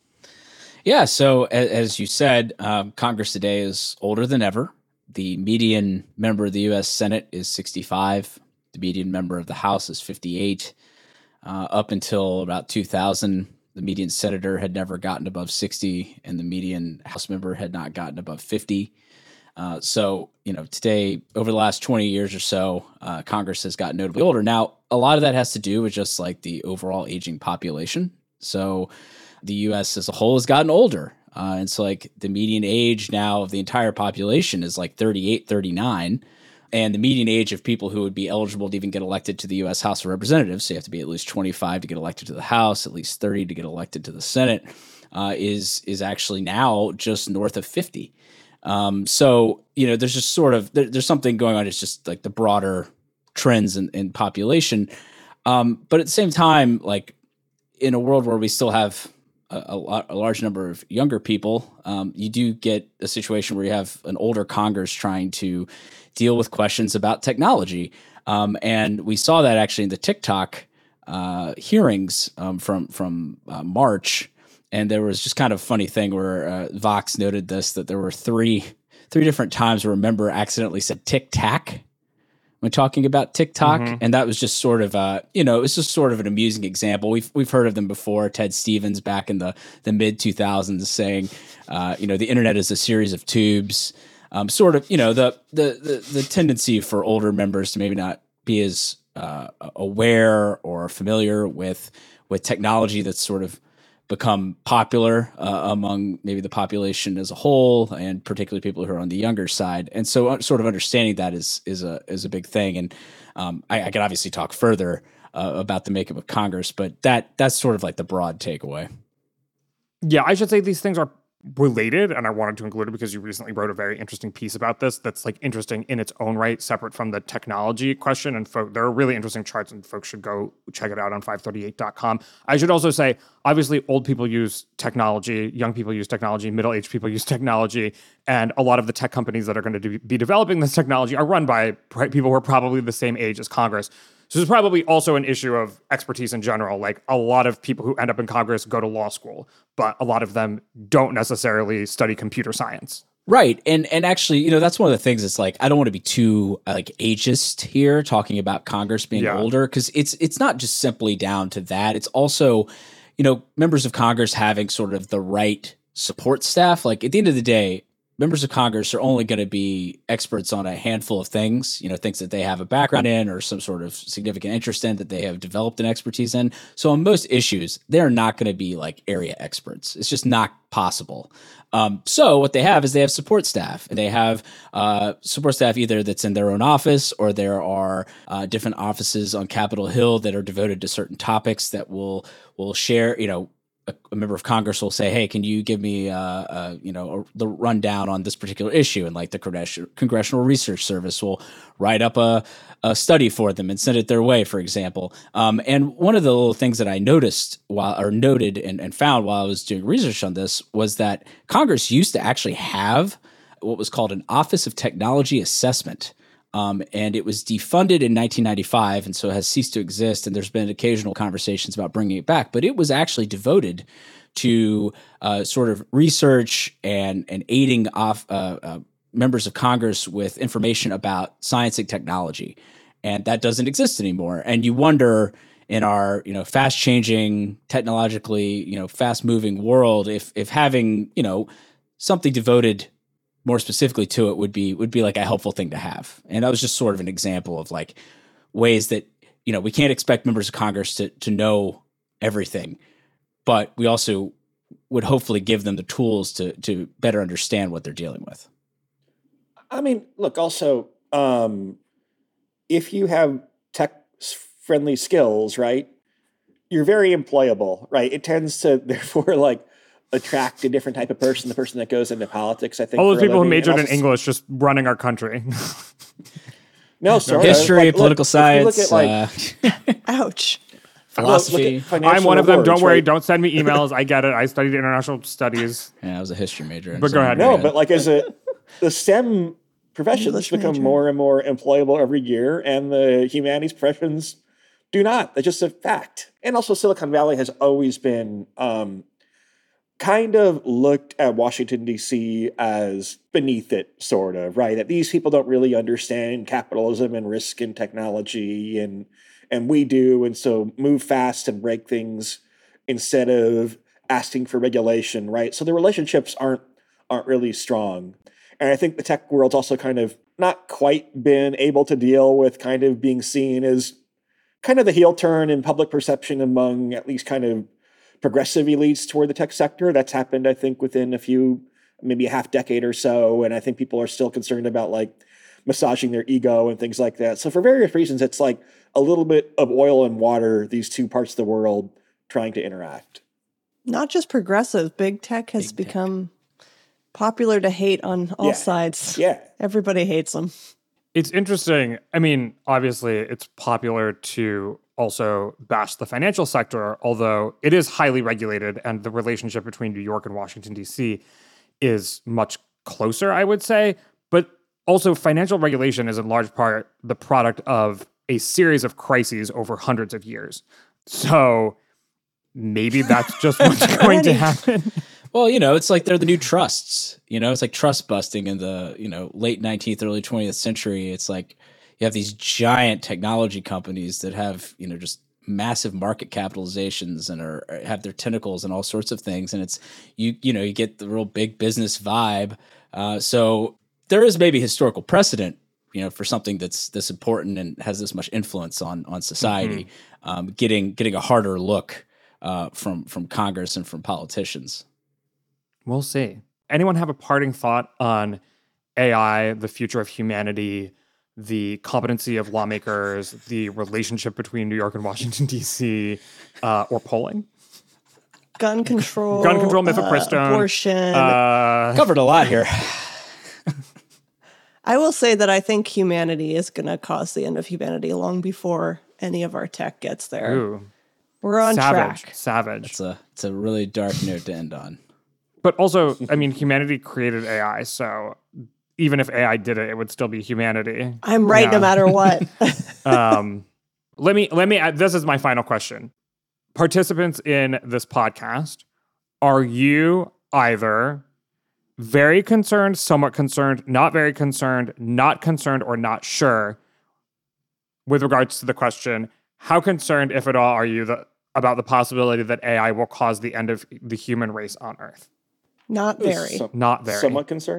Yeah, so as, as you said, um, Congress today is older than ever. The median member of the U S Senate is sixty-five. The median member of the House is fifty-eight. Uh, up until about two thousand, the median senator had never gotten above sixty, and the median House member had not gotten above fifty. Uh, so, you know, today, over the last twenty years or so, uh, Congress has gotten notably older. Now, a lot of that has to do with just like the overall aging population. So the U S as a whole has gotten older. Uh, and so like the median age now of the entire population is like thirty-eight, thirty-nine. And the median age of people who would be eligible to even get elected to the U S House of Representatives, so you have to be at least twenty-five to get elected to the House, at least thirty to get elected to the Senate, uh, is is actually now just north of fifty. Um, so, you know, there's just sort of, there, there's something going on. It's just like the broader trends in, in population. Um, but at the same time, like in a world where we still have a, a, a large number of younger people, um, you do get a situation where you have an older Congress trying to deal with questions about technology. Um, and we saw that actually in the TikTok uh, hearings um, from, from uh, March. And there was just kind of a funny thing where uh, Vox noted this, that there were three three different times where a member accidentally said tic-tac when talking about TikTok. Mm-hmm. And that was just sort of, uh, you know, it was just sort of an amusing example. We've we've heard of them before. Ted Stevens back in the, the mid two thousands saying, uh, you know, the internet is a series of tubes. Um, sort of, you know, the, the the the tendency for older members to maybe not be as uh, aware or familiar with with technology that's sort of become popular uh, among maybe the population as a whole, and particularly people who are on the younger side. And so uh, sort of understanding that is is a is a big thing. And um, I, I could obviously talk further uh, about the makeup of Congress, but that that's sort of like the broad takeaway. Yeah, I should say these things are related, and I wanted to include it because you recently wrote a very interesting piece about this that's like interesting in its own right, separate from the technology question. And folk, there are really interesting charts, and folks should go check it out on five thirty-eight dot com. I should also say, obviously, old people use technology, young people use technology, middle-aged people use technology, and a lot of the tech companies that are going to be developing this technology are run by people who are probably the same age as Congress. So there's probably also an issue of expertise in general. Like a lot of people who end up in Congress go to law school, but a lot of them don't necessarily study computer science. Right. And and actually, you know, that's one of the things that's like, I don't want to be too like ageist here talking about Congress being yeah. older, because it's it's not just simply down to that. It's also, you know, members of Congress having sort of the right support staff. Like at the end of the day, members of Congress are only going to be experts on a handful of things, you know, things that they have a background in or some sort of significant interest in that they have developed an expertise in. So on most issues, they're not going to be like area experts. It's just not possible. Um, so what they have is they have support staff, and they have uh, support staff either that's in their own office, or there are uh, different offices on Capitol Hill that are devoted to certain topics that will will share, you know, a, a member of Congress will say, hey, can you give me, uh, uh, you know, a, the rundown on this particular issue? And like the Congressional, Congressional Research Service will write up a, a study for them and send it their way, for example. Um, and one of the little things that I noticed while, or noted and, and found while I was doing research on this was that Congress used to actually have what was called an Office of Technology Assessment. Um, and it was defunded in nineteen ninety-five, and so has ceased to exist. And there's been occasional conversations about bringing it back, but it was actually devoted to uh, sort of research and and aiding off uh, uh, members of Congress with information about science and technology, and that doesn't exist anymore. And you wonder, in our you know fast changing, technologically you know fast moving world, if if having you know something devoted more specifically to it would be would be like a helpful thing to have. And that was just sort of an example of like ways that, you know, we can't expect members of Congress to to know everything, but we also would hopefully give them the tools to to better understand what they're dealing with. I mean, look, also, um, if you have tech-friendly skills, right, you're very employable, right? It tends to, therefore, like, attract a different type of person, the person that goes into politics, I think. All those people who majored in English just running our country. No, sorry. History, like, political look, science. At, like, uh, ouch. Philosophy. I'm one of them. awards, Don't worry. right? Don't send me emails. I get it. I studied international studies. Yeah, I was a history major. But go ahead. No, but like as a, the STEM professions English become major. more and more employable every year, and the humanities professions do not. That's just a fact. And also Silicon Valley has always been um, kind of looked at Washington, D C as beneath it, sort of, right? That these people don't really understand capitalism and risk and technology, and and we do, and so move fast and break things instead of asking for regulation, right? So the relationships aren't aren't really strong. And I think the tech world's also kind of not quite been able to deal with kind of being seen as kind of the heel turn in public perception among at least kind of progressive elites toward the tech sector. That's happened, I think, within a few, maybe a half decade or so. And I think people are still concerned about like massaging their ego and things like that. So for various reasons, it's like a little bit of oil and water, these two parts of the world trying to interact. Not just progressive, big tech has Big tech. become popular to hate on all Yeah. sides. Yeah. Everybody hates them. It's interesting. I mean, obviously, it's popular to also bash the financial sector, although it is highly regulated, and the relationship between New York and Washington, D C is much closer, I would say. But also, financial regulation is in large part the product of a series of crises over hundreds of years. So maybe that's just what's going to happen. Well, you know, it's like they're the new trusts. You know, it's like trust busting in the, you know, late nineteenth, early twentieth century. It's like you have these giant technology companies that have, you know, just massive market capitalizations and are have their tentacles and all sorts of things. And it's, you you know, you get the real big business vibe. Uh, so there is maybe historical precedent, you know, for something that's this important and has this much influence on on society, mm-hmm. um, getting getting a harder look uh, from from Congress and from politicians. We'll see. Anyone have a parting thought on A I, the future of humanity, the competency of lawmakers, the relationship between New York and Washington, D C, uh, or polling? Gun control. Gun control, mifepristone. Uh, abortion. Uh, Covered a lot here. I will say that I think humanity is going to cause the end of humanity long before any of our tech gets there. ooh, We're on savage, track. savage. It's a it's a really dark note to end on. But also, I mean, humanity created A I, so even if A I did it, it would still be humanity. I'm right Yeah. no matter what. um, let me let me. Add, this is my final question. Participants in this podcast, are you either very concerned, somewhat concerned, not very concerned, not concerned, or not sure with regards to the question? How concerned, if at all, are you the, about the possibility that A I will cause the end of the human race on Earth? Not very. Some- Not very. Somewhat concerned.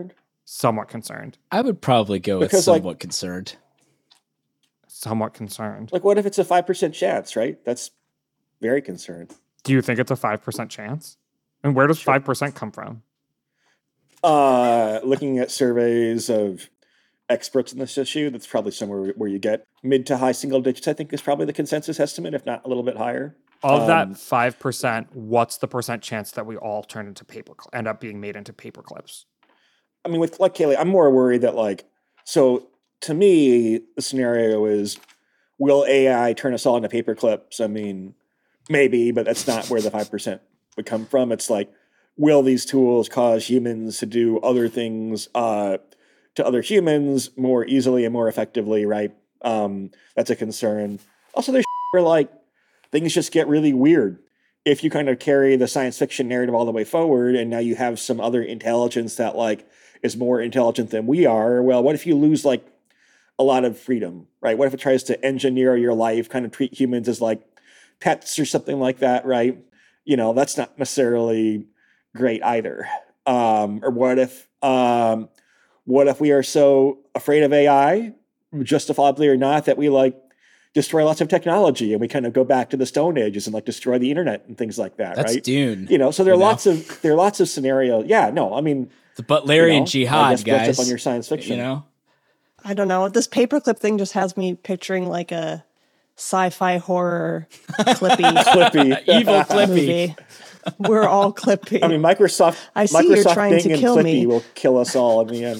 somewhat concerned. I would probably go Because, with somewhat like- concerned. Somewhat concerned. Like, what if it's a five percent chance, right? That's very concerned. Do you think it's a five percent chance? And where does five percent come from? Uh, looking at surveys of experts in this issue, that's probably somewhere where you get mid to high single digits, I think is probably the consensus estimate, if not a little bit higher. Of Um, that five percent, what's the percent chance that we all turn into paper, end up being made into paper clips? I mean, with like Kaylee, I'm more worried that like, so to me, the scenario is, will A I turn us all into paper clips? I mean, maybe, but that's not where the five percent would come from. It's like, will these tools cause humans to do other things uh, to other humans more easily and more effectively, right? Um, that's a concern. Also, there's where like things just get really weird. If you kind of carry the science fiction narrative all the way forward and now you have some other intelligence that like is more intelligent than we are, well, what if you lose like a lot of freedom, right? What if it tries to engineer your life, kind of treat humans as like pets or something like that, right? You know, that's not necessarily great either. Um, or what if, um, what if we are so afraid of A I, justifiably or not, that we like destroy lots of technology and we kind of go back to the Stone Ages and like destroy the internet and things like that, That's right? Dune. You know, so there are you know? lots of there are lots of scenarios. Yeah, no, I mean The Butlerian you know, I jihad, guess that's guys. up on your science fiction. You know? I don't know. This paperclip thing just has me picturing like a sci-fi horror clippy Clippy, Evil Clippy. movie. We're all clippy. I mean, Microsoft. I see Microsoft you're trying Bing to and kill Clippy me. will kill us all in the end.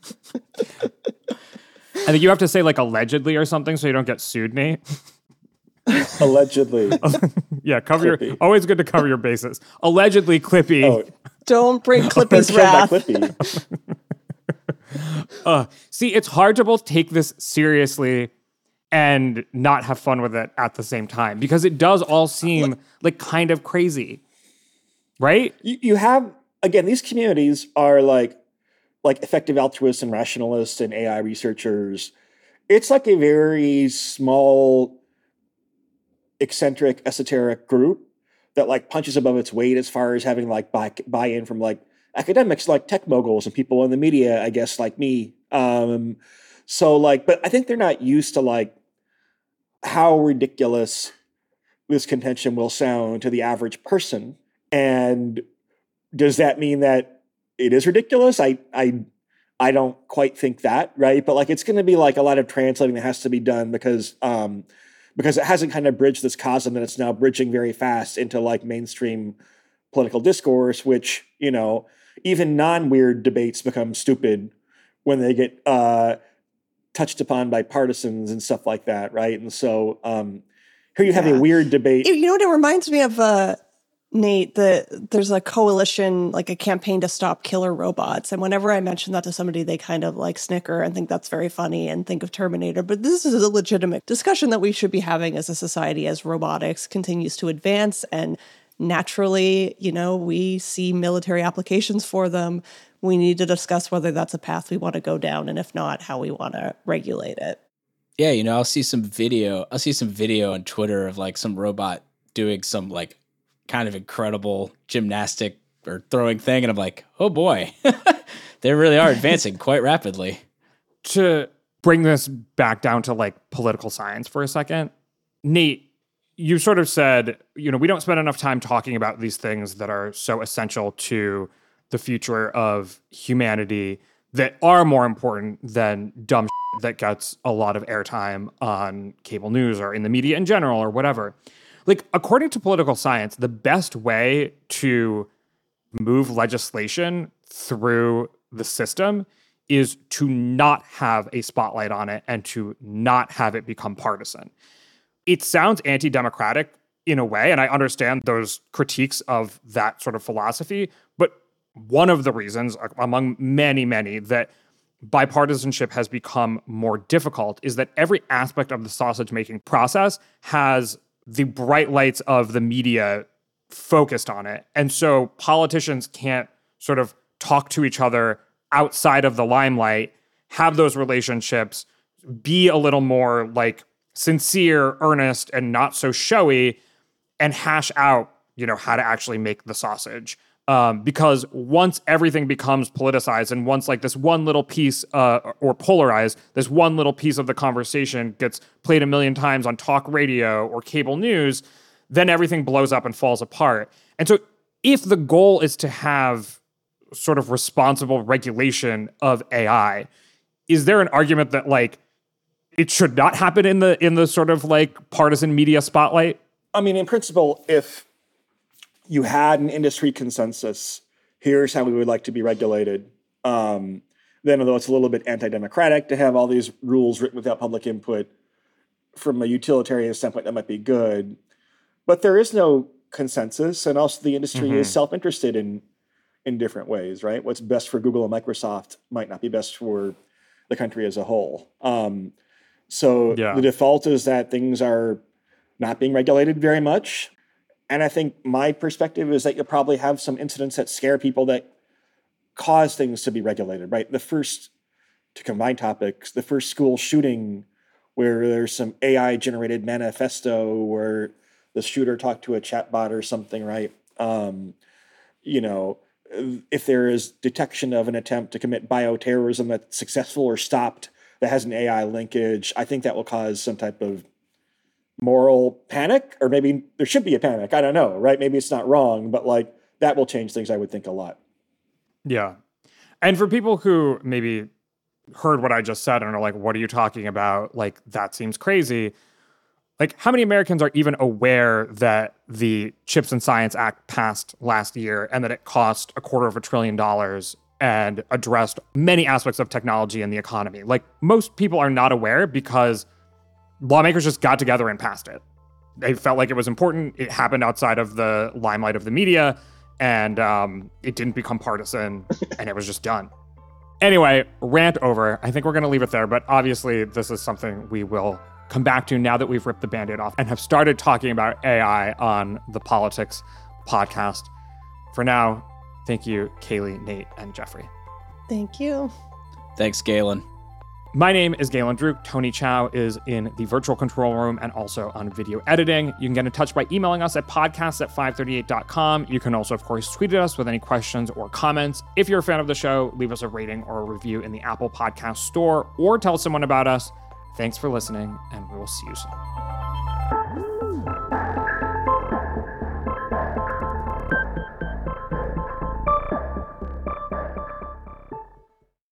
I think you have to say like allegedly or something so you don't get sued, Nate. Allegedly. Yeah, cover your. Clippy. Always good to cover your bases. Allegedly, Clippy. Oh, Don't bring we're Clippy's killed by wrath. Clippy. Uh, see, it's hard to both take this seriously and not have fun with it at the same time because it does all seem like kind of crazy, right? You, you have again, these communities are like like effective altruists and rationalists and A I researchers. It's like a very small, eccentric, esoteric group that like punches above its weight as far as having like buy buy-in from like academics, like tech moguls and people in the media, I guess, like me. Um, so like, but I think they're not used to like how ridiculous this contention will sound to the average person. And does that mean that it is ridiculous? I I I don't quite think that, right? But like, it's going to be like a lot of translating that has to be done because um, because it hasn't kind of bridged this chasm that it's now bridging very fast into like mainstream political discourse, which, you know, even non-weird debates become stupid when they get uh, touched upon by partisans and stuff like that, right? And so um, here you have Yeah. a weird debate. You know what it reminds me of, uh, Nate, that there's a coalition, like a campaign to stop killer robots. And whenever I mention that to somebody, they kind of like snicker and think that's very funny and think of Terminator. But this is a legitimate discussion that we should be having as a society as robotics continues to advance. And naturally, you know, we see military applications for them. We need to discuss whether that's a path we want to go down. And if not, how we want to regulate it. Yeah, you know, I'll see some video. I'll see some video on Twitter of like some robot doing some like kind of incredible gymnastic or throwing thing. And I'm like, oh boy, they really are advancing quite rapidly. To bring this back down to like political science for a second, Nate, you sort of said, you know, we don't spend enough time talking about these things that are so essential to the future of humanity that are more important than dumb shit that gets a lot of airtime on cable news or in the media in general or whatever. Like, according to political science, the best way to move legislation through the system is to not have a spotlight on it and to not have it become partisan. It sounds anti-democratic in a way, and I understand those critiques of that sort of philosophy, but one of the reasons, among many, many, that bipartisanship has become more difficult is that every aspect of the sausage-making process has the bright lights of the media focused on it. And so politicians can't sort of talk to each other outside of the limelight, have those relationships, be a little more like sincere, earnest, and not so showy, and hash out, you know, how to actually make the sausage. Um, because once everything becomes politicized and once like this one little piece uh, or polarized, this one little piece of the conversation gets played a million times on talk radio or cable news, then everything blows up and falls apart. And so if the goal is to have sort of responsible regulation of A I, is there an argument that like it should not happen in the in the sort of like partisan media spotlight? I mean, in principle, if you had an industry consensus, here's how we would like to be regulated, um, then although it's a little bit anti-democratic to have all these rules written without public input, from a utilitarian standpoint, that might be good. But there is no consensus, and also the industry mm-hmm. is self-interested in in different ways, right? What's best for Google and Microsoft might not be best for the country as a whole. Um, so yeah. the default is that things are not being regulated very much. And I think my perspective is that you'll probably have some incidents that scare people that cause things to be regulated, right? The first, to combine topics, the first school shooting where there's some A I-generated manifesto where the shooter talked to a chatbot or something, right? Um, you know, if there is detection of an attempt to commit bioterrorism that's successful or stopped that has an A I linkage, I think that will cause some type of moral panic, or maybe there should be a panic. I don't know, right? Maybe it's not wrong, but like that will change things, I would think, a lot. Yeah. And for people who maybe heard what I just said and are like, what are you talking about? Like, that seems crazy. Like, how many Americans are even aware that the Chips and Science Act passed last year and that it cost a quarter of a trillion dollars and addressed many aspects of technology and the economy? Like, most people are not aware because lawmakers just got together and passed it. They felt like it was important. It happened outside of the limelight of the media, and um, it didn't become partisan, and it was just done. Anyway, rant over. I think we're going to leave it there, but obviously this is something we will come back to now that we've ripped the Band-Aid off and have started talking about A I on the Politics podcast. For now, thank you, Kaylee, Nate, and Jeffrey. Thank you. Thanks, Galen. My name is Galen Druk. Tony Chow is in the virtual control room and also on video editing. You can get in touch by emailing us at podcasts at five thirty-eight dot com. You can also, of course, tweet at us with any questions or comments. If you're a fan of the show, leave us a rating or a review in the Apple Podcast Store or tell someone about us. Thanks for listening, and we will see you soon.